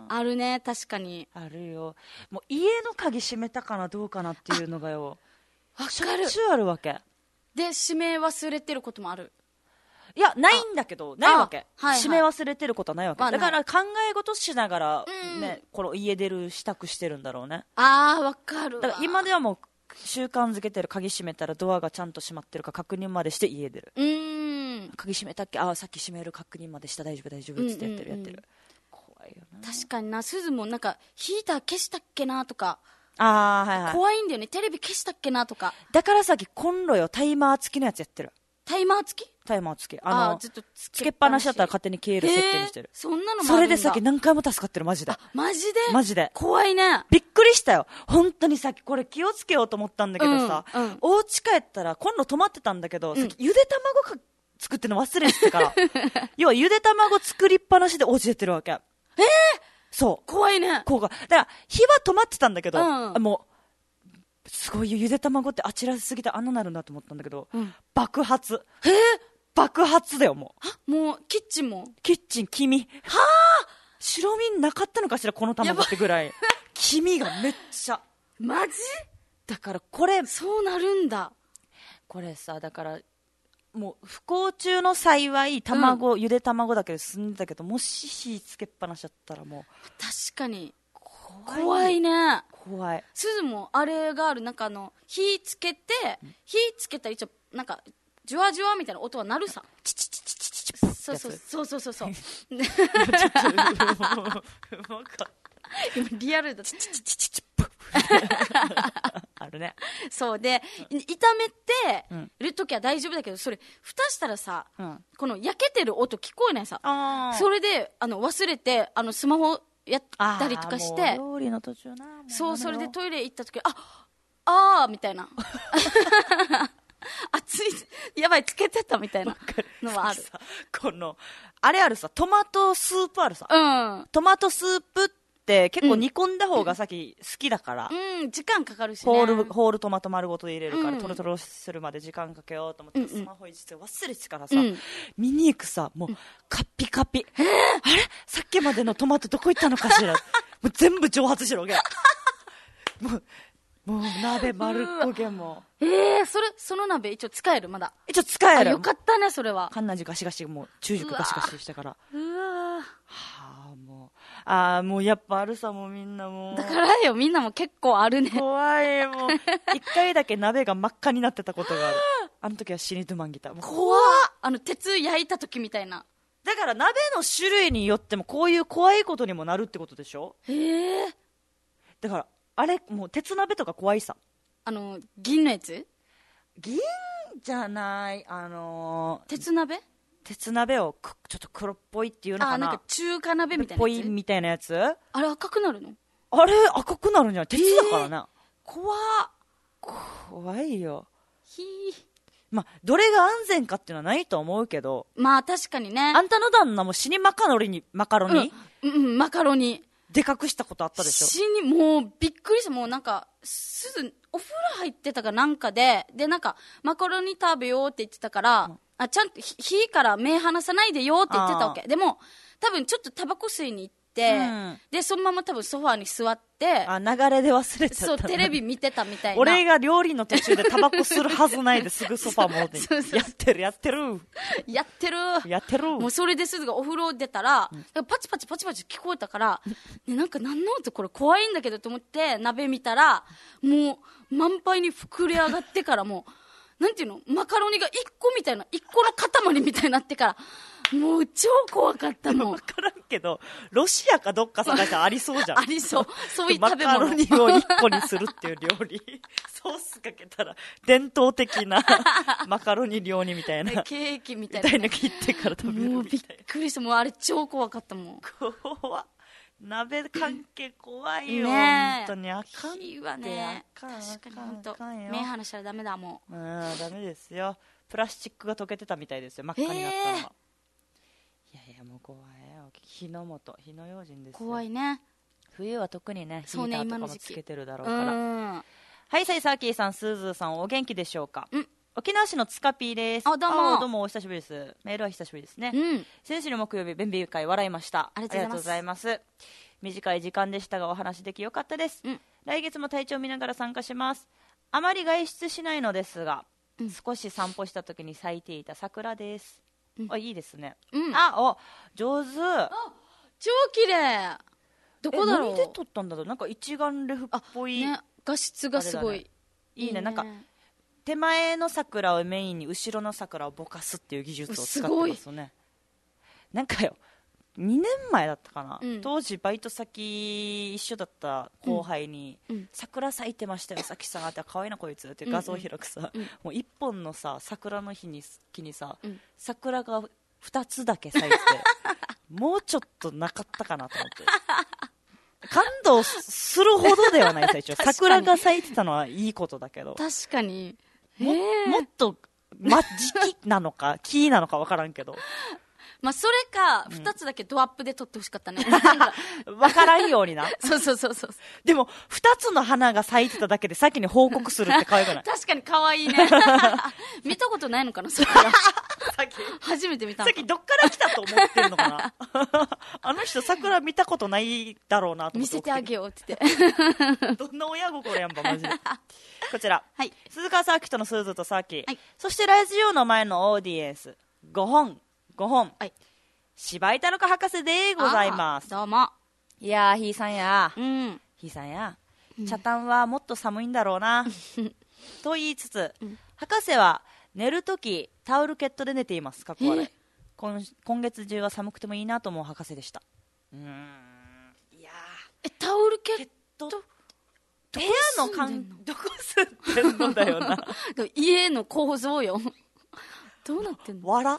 あるね。確かにあるよ。もう家の鍵閉めたかなどうかなっていうのがよ、 わかる。 しょっちゅうあるわけで、閉め忘れてることもある。 いや、ないんだけど、ないわけ、はいはい、閉め忘れてることはないわけ、まあ、だから考え事しながら、ね、うん、この家出る支度してるんだろうね。 ああ、わかるわ。 だから今ではもう習慣づけてる。鍵閉めたらドアがちゃんと閉まってるか確認までして家出る。うーん、鍵閉めたっけ、ああさっき閉める確認までした、大丈夫大丈夫っつってやってる、うんうんうん、やってる。怖いよな。 確かにな。すずもなんかヒーター消したっけなとか、 あ、はいはい、 怖いんだよね。テレビ消したっけなとか。 だからさっきコンロよ、タイマー付きのやつやってる。 タイマー付き？ タイマー付き。あのあずっとつけっぱなしだったら勝手に消える設定にしてる。 そんなのもあるんだ。 それでさっき何回も助かってる。マジで。 あ、マジで？ マジで怖いね。 びっくりしたよ本当に。さっきこれ気をつけようと思ったんだけどさ、うんうん、お家帰ったらコンロ止まってたんだけど、うん、さっきゆで卵か作ってるの忘れてたから要はゆで卵作りっぱなしでお家出てるわけ。えー、そう怖いね。 こうがだから火は止まってたんだけど、うん、もうすごいゆで卵ってあちらすぎてあんななるんだと思ったんだけど、うん、爆発。 えー、 爆発だよ。もうもうキッチンもキッチン黄身。はあ、白身なかったのかしらこの卵ってぐらい黄身がめっちゃ。 マジだからこれそうなるんだ。 これさ、だからもう不幸中の幸い卵、うん、ゆで卵だけで済んでたけど、もし火つけっぱなしだったらもう確かに怖い, 怖いね。 怖い。 すずもあれがある。なんかあの火つけて、うん、火つけたら一応なんかジュワジュワみたいな音は鳴るさ。チチチチチチチ。そうそうそうそうそうそう今リアルだ。チチチチチチあるね。 そうで、炒めてるときは大丈夫だけど、それ蓋したらさ、うん、この焼けてる音聞こえないさ。それであの忘れてあのスマホやったりとかして、 料理の途中な。 そう、それでトイレ行ったとき、ああーみたいな熱い、やばい、つけてたみたいなのはある。 このあれあるさ、トマトスープあるさ、 うん、 トマトスープって結構煮込んだ方がさっき好きだから、 うん、時間かかるしね。 ホールホールトマト丸ごと入れるから、 うんトロトロするまで時間かけようと思って、 うんうんスマホいじって忘れてからさ、 うん、 見に行くさ、もうカッピカピ、あれさっきまでのトマトどこ行ったのかしらもう全部蒸発しろげもうもう鍋丸っこげもええー、それその鍋一応使えるまだ。 一応使える。 よかったねそれは。 カンナジガシガシもう中軸ガシガシしてから。 うわ。 はあもうああもうやっぱあるさもうみんなもう。 だからよみんなも結構あるね。 怖いもう一回だけ鍋が真っ赤になってたことがある。あの時は死にとまんぎた。 怖っ。あの鉄焼いた時みたいな。 だから鍋の種類によってもこういう怖いことにもなるってことでしょ。 へえ。 だからあれもう鉄鍋とか怖いさ。 あの銀のやつ？ 銀じゃないあのー、 鉄鍋？ 鉄鍋をくちょっと黒っぽいっていうのかな。 あなんか中華鍋みたいなやつ。 ぽいみたいなやつ。 あれ赤くなるの？ あれ赤くなるんじゃない？鉄だからな。 怖っ。 怖いよ。 ひー。 まあどれが安全かっていうのはないと思うけど。 まあ確かにね。 あんたの旦那も死にマカロニにマカロニ？ うん、うん、マカロニ。 でかくしたことあったでしょ。 死にもうびっくりした。もうなんかすぐお風呂入ってたかなんかででなんかマカロニ食べようって言ってたから、うん、あちゃんと火から目離さないでよって言ってたわけ。でも多分ちょっとタバコ吸いに行って、うん、でそのまま多分ソファーに座ってあ流れで忘れちゃった、ね、 そうテレビ見てたみたいな。 俺が料理の途中でタバコ吸るはずないですぐソファー戻ってやってるやってるやってるやってる。もうそれですぐお風呂出たら、うん、パチパチパチパチ聞こえたから、ね、なんか何の音これ怖いんだけどと思って鍋見たらもう満杯に膨れ上がってからもうなんていうのマカロニがいっこみたいないっこの塊みたいになってからもう超怖かったの。 分からんけどロシアかどっか探したらありそうじゃんありそうそういう食べ物マカロニをいっこにするっていう料理ソースかけたら伝統的なマカロニ料理みたいなケーキみたいな、 ね、みたいな切ってから食べるみたいな。 もうびっくりした。もうあれ超怖かったもん。 怖っ。鍋関係怖いよ、 ね、 本当にあかん火はねあかん確かに本当目離したらダメだもん。うんダメですよ。プラスチックが溶けてたみたいですよ真っ赤になったのは、えー、いやいやもう怖いよ。火の元火の用心ですよ。 怖いね。 冬は特にねヒーターとかもつけてるだろうから。 うんはいさいサーキーさんスーズーさんお元気でしょうか。 うん沖縄市のつかぴーです。 あどうもどうもお久しぶりです。メールは久しぶりですね、 うん、 先週の木曜日便秘会笑いました。 ありがとうございます。 短い時間でしたがお話できよかったです、 うん、 来月も体調見ながら参加します。あまり外出しないのですが、うん、少し散歩した時に咲いていた桜です、うん、あいいですね、うん、あお上手。あ超綺麗。どこだろう。 何で撮ったんだろう。なんか一眼レフっぽい、 ね、画質がすごい、 ね、いいね。なんか手前の桜をメインに後ろの桜をぼかすっていう技術を使ってますよね。なんかよにねんまえだったかな、うん、当時バイト先一緒だった後輩に、うん、桜咲いてましたよさっきさって可愛いなこいつって画像を開くさ、うんうん、もう一本のさ桜の日に木にさ、うん、桜がふたつだけ咲いててもうちょっとなかったかなと思って感動するほどではない最初桜が咲いてたのはいいことだけど確かにも, もっとま時期なのか木なのか分からんけどまあ、それかふたつだけドアップで撮ってほしかったね、 うん、分からんようになそうそうそうそう。 でもふたつの花が咲いてただけで先に報告するって可愛くない確かに可愛いね見たことないのかなそれから初めて見たの。 さっきどっから来たと思ってるのかなあの人桜見たことないだろうなと思って見せてあげようって言ってどんな親心やんばマジでこちら、 はい、 鈴川サーキとのスーズとサーキ、はい、そしてラジオの前のオーディエンスごほんごほん、はい、柴井田中博士でございます。 どうも。 いやーひーさんや、 うん、 ひーさんや、うん、茶炭はもっと寒いんだろうなと言いつつ、うん、博士は寝るときタオルケットで寝ています。かっこ悪い。今, 今月中は寒くてもいいなと思う博士でした。うーんいやえタオルケット部屋の感どこ住んでんのだよな家の構造よどうなってんの。 わら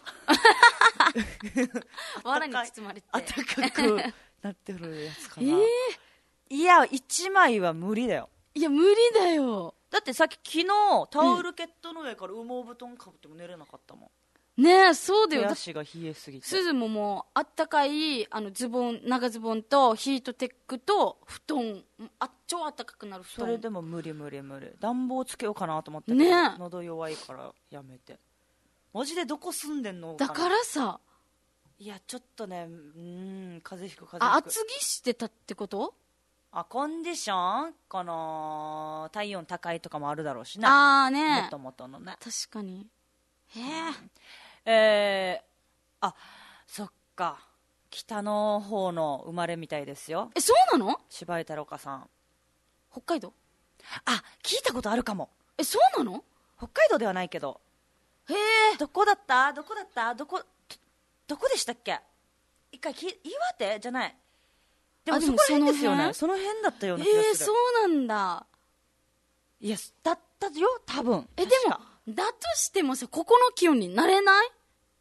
わらに包まれてあったかくなってるやつかな、えー、いやいちまいは無理だよ。 いや無理だよ。 だってさっき昨日タオルケットの上から羽毛布団かぶっても寝れなかったもん、 ねえ、そうだよ。 手足が冷えすぎて。 すずももうあったかいあのズボン、長ズボンとヒートテックと布団、あ超あったかくなる布団。 それでも無理無理無理。暖房つけようかなと思ってね、喉弱いからやめて。マジでどこ住んでんのかな。 だからさ、 いやちょっとね、うーん、風邪ひく風邪ひく。あ、 厚着してたってこと？ あ、コンディション、この体温高いとかもあるだろうしな。 あーね、 もともとのね。 確かに。へええー、あ、そっか、北の方の生まれみたいですよ。 え、そうなの？ 柴井太郎香さん。 北海道？ あ、聞いたことあるかも。 え、そうなの？ 北海道ではないけど。 へえ。 どこだったどこだったどこ、どこでしたっけ？一回き、岩手じゃない。でもそこら辺ですよね。その辺だったような気がする。 えー、そうなんだ。 いや、だったよ、多分。 え、でも、だとしてもさ、ここの気温になれない？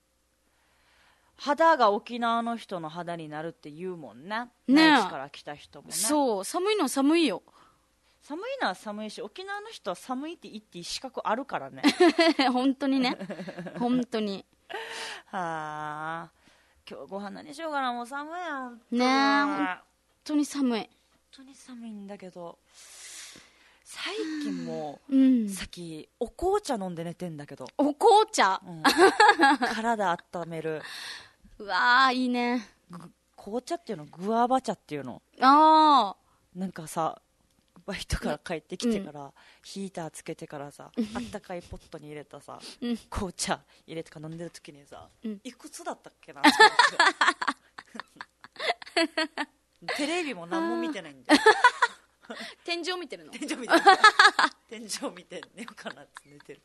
肌が沖縄の人の肌になるって言うもんね。 ねえ。 内地から来た人もね。 そう、寒いのは寒いよ。 寒いのは寒いし、沖縄の人は寒いって言っていい資格あるからね。 本当にね。本当に。 はあ。今日ご飯何しようかな、もう寒いやん。 ねえ、本当に寒い。 本当に寒いんだけど、最近も、 うん、 さっきお紅茶飲んで寝てんだけど。 お紅茶、 うん、体温める。 うわー、いいね。 紅茶っていうの、グアバ茶っていうの。 ああ。 なんかさ、バイトから帰ってきてから、うん、ヒーターつけてからさ、あったかいポットに入れたさ、うん、紅茶入れてか飲んでる時にさ、うん、いくつだったっけなテレビも何も見てないんだよ。 天井見てるの？ 天井見てる。天井見て寝ようかなって寝てる。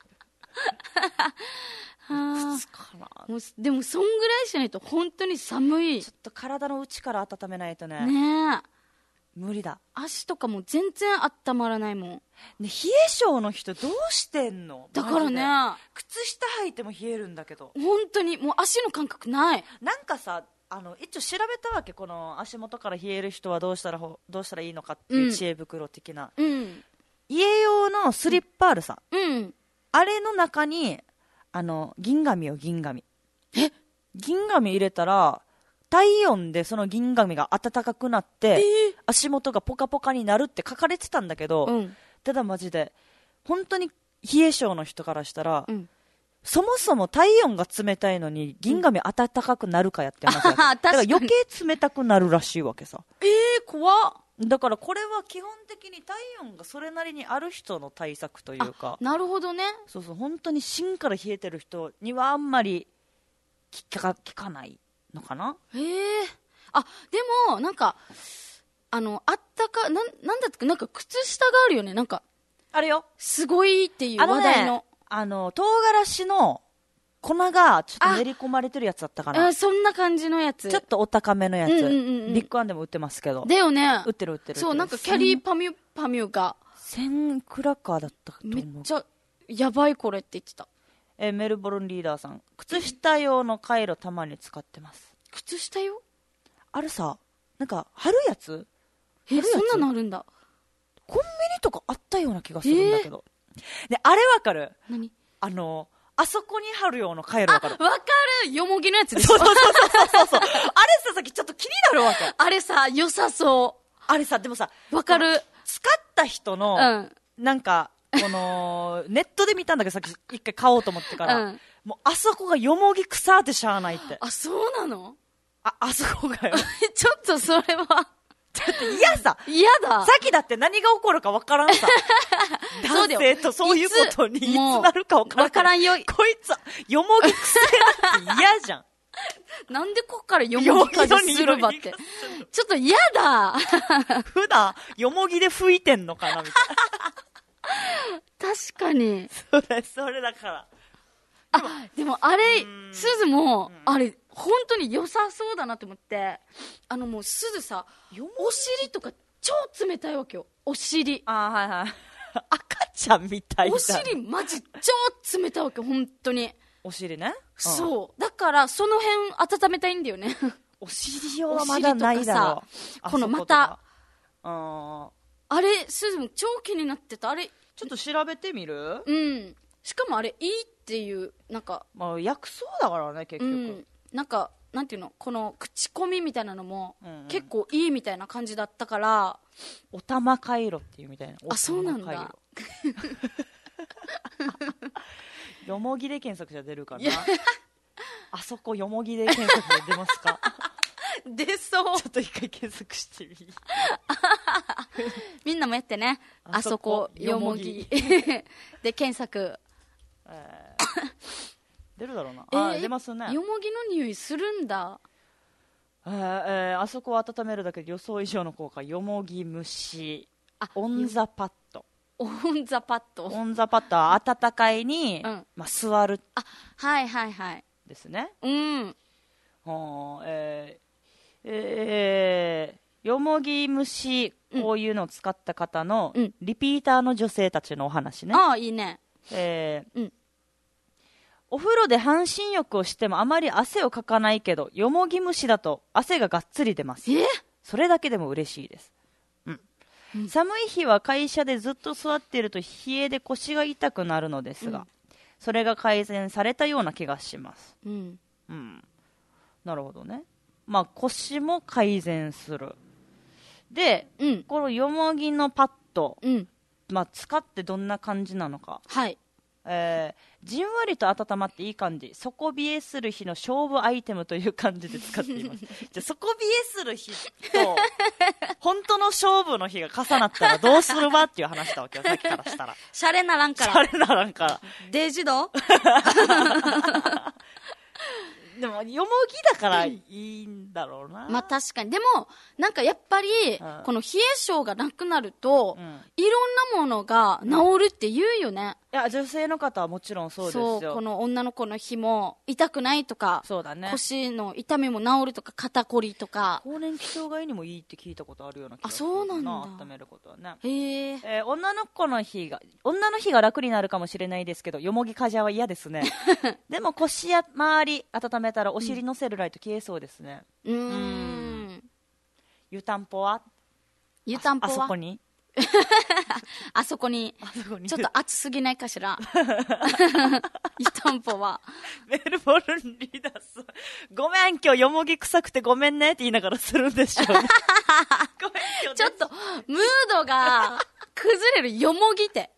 いくつかな。 もうでもそんぐらいしないと本当に寒い。 ちょっと体の内から温めないとね。 ねえ。 無理だ。 足とかも全然温まらないもん。ね、 冷え性の人どうしてんの？ だからね。 靴下履いても冷えるんだけど。 本当にもう足の感覚ない。 なんかさ、あの一応調べたわけ、この足元から冷える人はどうしたらどうしたらいいのかっていう知恵袋的な、 うん、 家用のスリッパあるさ、 うん、 あれの中にあの銀紙を銀紙え銀紙入れたら体温でその銀紙が暖かくなって、えー、足元がポカポカになるって書かれてたんだけど、うん、ただマジで本当に冷え性の人からしたら、うん、そもそも体温が冷たいのに銀紙暖かくなるかやって話だ、うん、だから余計冷たくなるらしいわけさ。 えー、怖っ。 だからこれは基本的に体温がそれなりにある人の対策というか。 なるほどね。 そうそう、本当に芯から冷えてる人にはあんまり効か、効かないのかな。 へえ。あ、でもなんかあのあったかなんなんだっけ、なんか靴下があるよね、なんかあれよ、 すごいっていう話題の。 あの唐辛子の粉がちょっと練り込まれてるやつだったかな。 あ、そんな感じのやつ、 ちょっとお高めのやつ、うんうんうん、ビッグワンでも売ってますけど。 だよね。 売ってる売ってる。 そう、なんかキャリーパミュパミュがせんクラッカーだったと思う。 めっちゃやばいこれって言ってた。 えー、メルボルンリーダーさん、靴下用のカイロたまに使ってます。 靴下用あるさ、なんか貼るやつ。 えー、そんなのあるんだ。 コンビニとかあったような気がするんだけど、えー、であれわかる？ 何？ あのあそこに貼るようなカイロわかる？ わかる、よもぎのやつでしょ。 そうそうそうそうそう。あれさ、さっきちょっと気になるわけ。 あれさ、良さそう。 あれさ、でもさ、 わかる。 使った人の、うん、なんか、この、ネットで見たんだけど、さっき一回買おうと思ってから、うん、もうあそこがよもぎ腐ってしゃあないって。 あ、そうなの？ あ、あそこがよ。 ちょっとそれは。 だって嫌さ。 嫌だ。 さっきだって何が起こるかわからんさ。男性とそういうことにいつなるかわからん。 わからんよ。 こいつ、よもぎ癖なって嫌じゃん。 なんでこっからよもぎ風するばって。ちょっと嫌だ。 普段、よもぎで吹いてんのかなみたいな。確かに。 それ、それだから。 あ、でもあれ、すずも、あれ、本当に良さそうだなと思って、あのもうすずさ、お尻とか超冷たいわけよ。お尻。 あ、はいはい。赤ちゃんみたいだ。 お尻マジ超冷たいわけ、本当に。 お尻ね。 そう。だからその辺温めたいんだよね。 お尻用はまだないだろう。 このまた、 あ, あれ、すずも超気になってた。あれ、 ちょっと調べてみる？ うん。しかもあれいいってっていうなんか、 まあ、薬草だからね結局、うん、 なんかなんていうのこの口コミみたいなのも結構いいみたいな感じだったから、 うんうん、おたま回路っていうみたいな。 あ、そうなんだ。 よもぎで検索じゃ出るかな。あそこよもぎで検索で出ますか？ 出そう。 ちょっと一回検索してみみんなもやってね。あそこよもぎで検索、 えー、出るだろうな。あ、えー、出ますね。 よもぎの匂いするんだ。 えーえー、あそこを温めるだけで予想以上の効果。よもぎ蒸し、オンザパッド。 オンザパッド。 オンザパッドは温かいに、うん、まあ、座る。 あ、はいはいはい。 ですね。 うん。 はあ、えーえー、よもぎ蒸し、こういうのを使った方の、うん、リピーターの女性たちのお話ね。 ああ、いいね。 えーうん、お風呂で半身浴をしてもあまり汗をかかないけど、よもぎ蒸しだと汗ががっつり出ます。 え？ それだけでも嬉しいです。うんうん、寒い日は会社でずっと座っていると冷えで腰が痛くなるのですが、うん、それが改善されたような気がします。 うんうん、なるほどね。まあ、腰も改善する。で、うん、このよもぎのパッド、うん、まあ、使ってどんな感じなのか。 はい。 えー、じんわりと温まっていい感じ。底冷えする日の勝負アイテムという感じで使っています。じゃあ底冷えする日と本当の勝負の日が重なったらどうするわっていう話だわけよ、さっきからしたら。 シャレならんから。 シャレならんから。 デージドでもよもぎだからいいんだろうな。 まあ確かに。でもなんかやっぱり、うん、この冷え性がなくなると、うん、いろんなものが治るって言うよね。 いや、女性の方はもちろんそうですよ。 そう、この女の子の日も痛くないとか、 そうだね、 腰の痛みも治るとか、肩こりとか。 更年期障害にもいいって聞いたことあるような気がする。 あ、そうなんだ。 温めることはね。 へー。 えー、女の子の日が女の日が楽になるかもしれないですけど、よもぎカジャは嫌ですね。でも腰や周り温めたらお尻のセルライト消えそうですね。 うーん。うーん、 湯たんぽは湯たんぽはあ, あそこにあそこにちょっと暑すぎないかしら。湯たんぽはメルボルンリーダース、ごめん今日よもぎ臭くてごめんねって言いながらするんでしょう。ごめん今日ちょっとムードが崩れる。よもぎって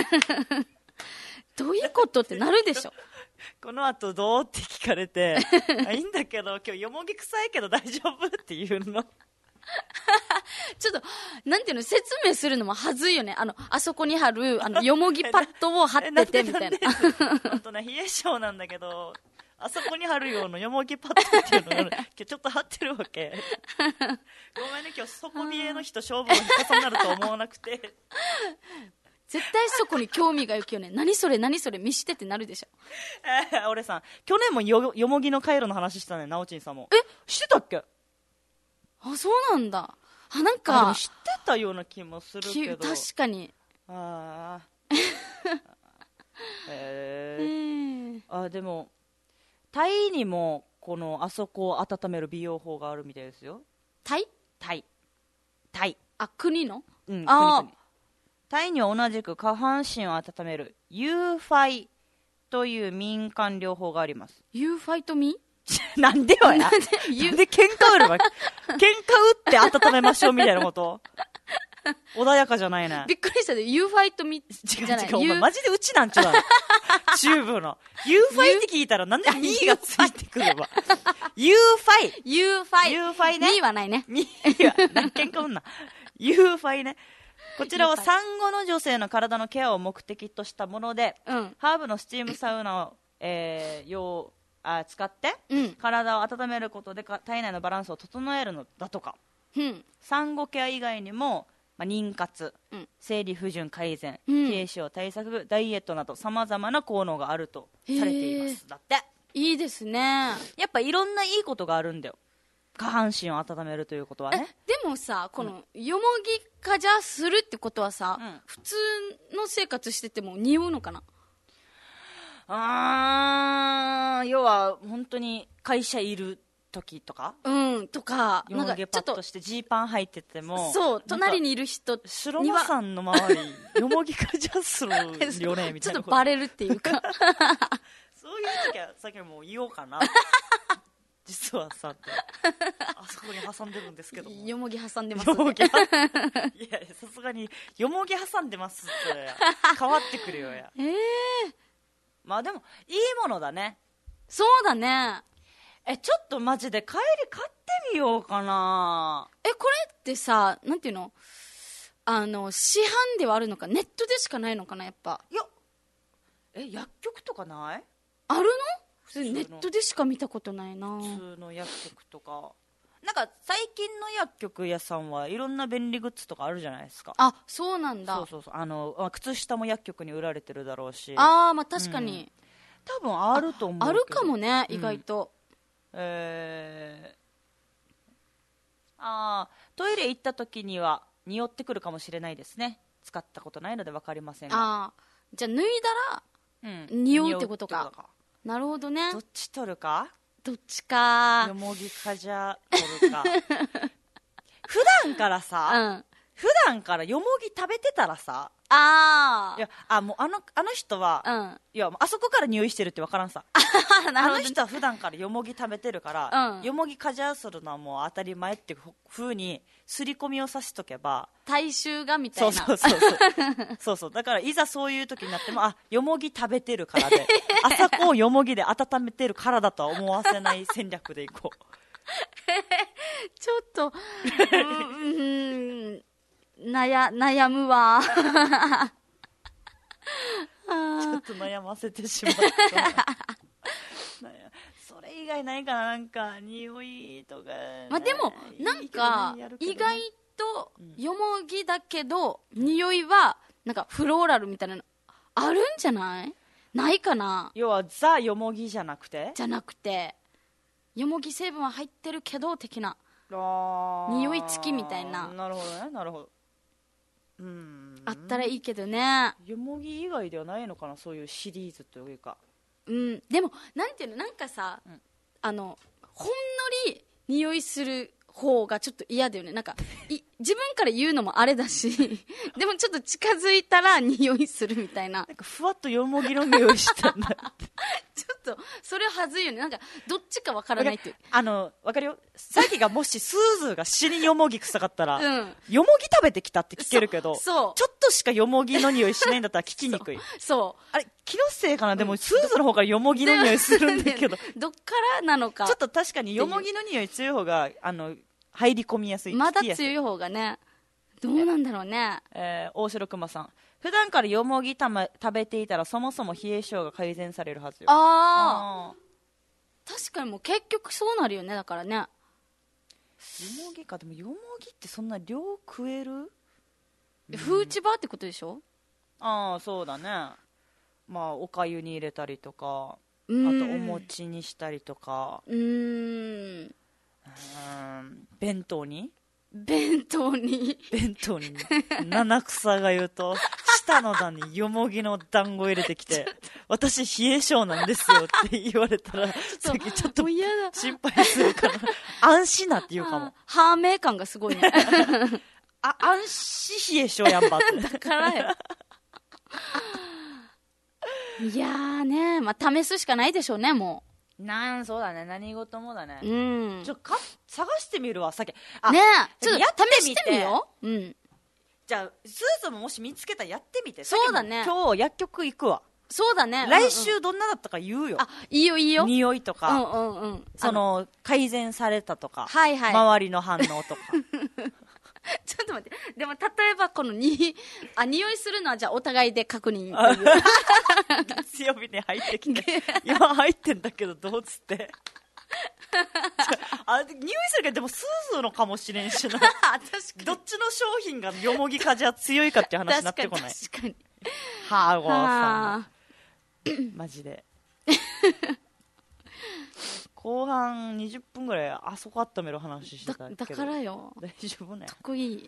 どういうことってなるでしょ。 この後どうって聞かれていいんだけど今日よもぎ臭いけど大丈夫って言うの。 ちょっとなんていうの、説明するのもはずいよね。あのあそこに貼るあのよもぎパッドを貼っててみたいな。 本当ね、冷え性なんだけどあそこに貼るようなよもぎパッドっていうのを今日ちょっと貼ってるわけ。ごめんね、今日底冷えの日と勝負の日重なると思わなくて。 絶対そこに興味がいくよね。何それ何それ見してってなるでしょ。 えー、俺さん去年も よ, よもぎの回路の話したね、なおちんさんも。 え、 してたっけ？ あ、そうなんだ。あ、なんかでも知ってたような気もするけど。 確かに。 あえー、あ、でもタイにもこのあそこを温める美容法があるみたいですよ。 タイ？ タイタイあ、国の？ うん、あ、国国。タイには同じく下半身を温めるユーファイという民間療法があります。 ユーファイとミ？ なんでよや。なんで喧嘩売るわけ。喧嘩売って温めましょうみたいなこと。穏やかじゃないね。 びっくりしたで。ユーファイとミじゃない。違う違う、お前マジでうちなんちゅうだろ。チューブのユーファイって聞いたらなんでミーがついてくるわ。ユーファイ。 ユーファイ。 ユーファイね。 ミーはないね。 ミーは何喧嘩売んな。ユーファイね。こちらは産後の女性の体のケアを目的としたもので、うん、ハーブのスチームサウナを、えー、用あ使って、うん、体を温めることで体内のバランスを整えるのだとか、うん、産後ケア以外にも、まあ、妊活、うん、生理不順改善、うん、冷え性対策、ダイエットなどさまざまな効能があるとされています。だっていいですね。 やっぱいろんないいことがあるんだよ、下半身を温めるということはね。 でもさ、このよもぎかじゃするってことはさ、うん、普通の生活してても匂うのかな。 あー、要は本当に会社いる時とか、 うんとかよもぎパッとしてジーパン履いてても、 そう隣にいる人白間さんの周りよもぎかじゃするよねみたいなちょっとバレるっていうかそういう時はさっきも言おうかな実はさってあそこに挟んでるんですけどもよもぎ挟んでますよもぎいやさすがによもぎ挟んでますって変わってくるよやえー、 まあでもいいものだね。 そうだね。 えちょっとマジで帰り買ってみようかな。 えこれってさなんていうのあの市販ではあるのかネットでしかないのかなやっぱ。 いやえ薬局とかない？ あるの？普通ネットでしか見たことないな。 普通の薬局とかなんか最近の薬局屋さんはいろんな便利グッズとかあるじゃないですか。 あそうなんだ。 そうそうそうあの、まあ、靴下も薬局に売られてるだろうし。 ああまあ確かに、 うん、多分あると思うけど。 あるかもね意外と、 うん、えー、あトイレ行った時には匂ってくるかもしれないですね。使ったことないので分かりませんが。 あじゃあ脱いだら、うん、匂うってことか。なるほどね。 どっち取るかどっちか。 よもぎかじゃ取るか普段からさ、うん、普段からよもぎ食べてたらさあいやあもうあのあの人は、うん、いやあそこから匂いしてるって分からんさあの人は普段からよもぎ食べてるから、うん、よもぎかじゃするのはもう当たり前っていう風に刷り込みをさしとけば大衆がみたいなそうそうそうそうそうそうだからいざそういう時になってもあよもぎ食べてるからで朝子をよもぎで温めてるからだとは思わせない戦略でいこうちょっとうん悩, 悩むわちょっと悩ませてしまったそれ以外ないかな。なんか匂いとか、ね、 まあでもなんか意外とよもぎだけど、うん、匂いはなんかフローラルみたいなのあるんじゃないないかな。 要はザよもぎじゃなくてじゃなくてよもぎ成分は入ってるけど的な匂い付きみたいな。 なるほどねなるほど。うんあったらいいけどね。 よもぎ以外ではないのかなそういうシリーズというか。 うんでもなんていうのなんかさ、うん、あのほんのり匂いする方がちょっと嫌だよね。なんかい自分から言うのもあれだしでもちょっと近づいたら匂いするみたいな。 なんかふわっとよもぎの匂いしたんだちょっとそれははずいよね。なんかどっちかわからないっていう。 あのわかるよ。さっきがもしスーズーが死によもぎ臭かったら、うん、よもぎ食べてきたって聞けるけどそうちょっとしかよもぎの匂いしないんだったら聞きにくい。 そうそうあれ気のせいかな、うん、でもスーズーの方からよもぎの匂いするんだけどどっからなのか。 ちょっと確かによもぎの匂い強い方があの入り込みやすい。 まだ強い方がね。どうなんだろうね。 えー、大城熊さん普段からよもぎた、ま、食べていたらそもそも冷え性が改善されるはずよ。 ああ確かにもう結局そうなるよね。だからねよもぎか。でもよもぎってそんな量食える？ フーチバーってことでしょ。 ああそうだね。まあおかゆに入れたりとかあとお餅にしたりとかうーんうん弁当に弁当に弁当に七草が言うと下の段によもぎの団子入れてきて私冷え性なんですよって言われたらさっきちょっと心配するから安心なって言うかも。 ハーメー感がすごいねあ安心冷え性やんばってだからよいやーねまあ試すしかないでしょうね。もうなんそうだね何事もだね。 うんちょか探してみるわさっき。あねえちょっとやってみて試してみよう。うんじゃあスーズももし見つけたらやってみて。 そうだね今日薬局行くわ。 そうだね来週どんなだったか言うよ。 あいいよいいよ。 匂いとか、 うんうんうん、 その改善されたとか、 はいはい、 周りの反応とかちょっと待ってでも例えばこのにあ匂いするのはじゃあお互いで確認月曜日に入ってきていや入ってんだけどどうつってあ匂いするけどでもスーズーのかもしれんしな確かにどっちの商品がよもぎかじゃ強いかっていう話になってこない。 確かにはあごさんマジで後半にじゅっぷんぐらいあそこ温める話してたけどだ, だからよ大丈夫ね。 得意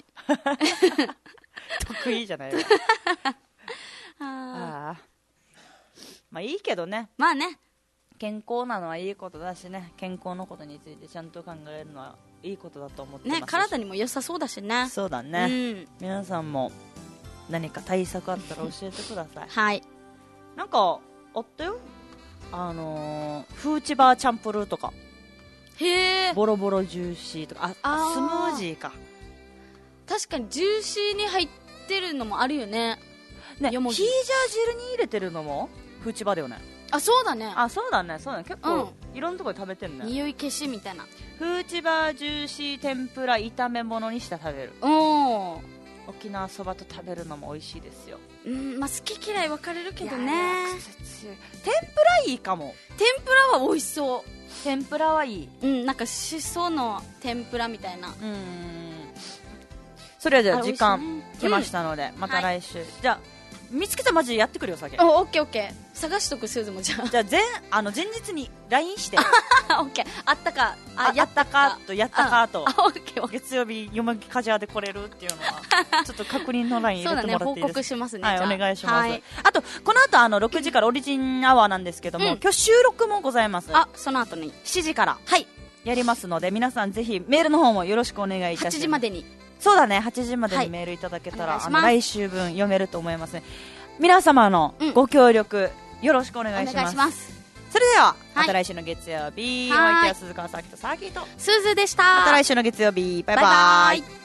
得意じゃないわああまあいいけどね。 まあね健康なのはいいことだしね、健康のことについてちゃんと考えるのはいいことだと思ってますし、 ね、体にも良さそうだしね。 そうだね、 うん、 皆さんも何か対策あったら教えてください。 はいなんかあったよ、あのー、フーチバーチャンプルーとか、 へー、 ボロボロジューシーとか、ああスムージーか、 確かにジューシーに入ってるのもあるよね。 ね、ヒージャー汁に入れてるのもフーチバーだよね。 あ、そうだね。 あ、そうだね、そうだね、結構、うん、いろんなところで食べてるね。 匂い消しみたいな。 フーチバージューシー天ぷら炒め物にして食べる。 お沖縄そばと食べるのも美味しいですよ。 うん、まあ好き嫌い分かれるけどね。 天ぷらいいかも。 天ぷらは美味しそう。 天ぷらはいい。 うん、なんかしその天ぷらみたいな。うん。 それでは時間来ましたので、また来週、はい、じゃあ見つけたらマジでやってくるよ、先。 お、オッケーオッケー。探しとく、スーズもじゃあ。 じゃあ前、あの前日に ライン して。 オッケー。あったか。 あ、やったかと、やったかと。 あ、オッケー。 月曜日、よもぎカジャーで来れるっていうのは、ちょっと確認の ライン 入れてもらっていいですか。そうだね、報告しますね。 はい、お願いします。はい、あと、この後、あの、ろくじからオリジンアワーなんですけども、うん、今日収録もございます。 あ、その後に。 しちじから。 はい。 やりますので、皆さんぜひ、メールの方もよろしくお願いいたします。 はちじまでに。 そうだね、はちじまでにメールいただけたら、はい、あの来週分読めると思いますね。皆様のご協力、うん、よろしくお願いします。お願いします。それでは、はい、また来週の月曜日、お相手は鈴川さきとさきとすずでした。 また来週の月曜日、バイバイ。バイバイ。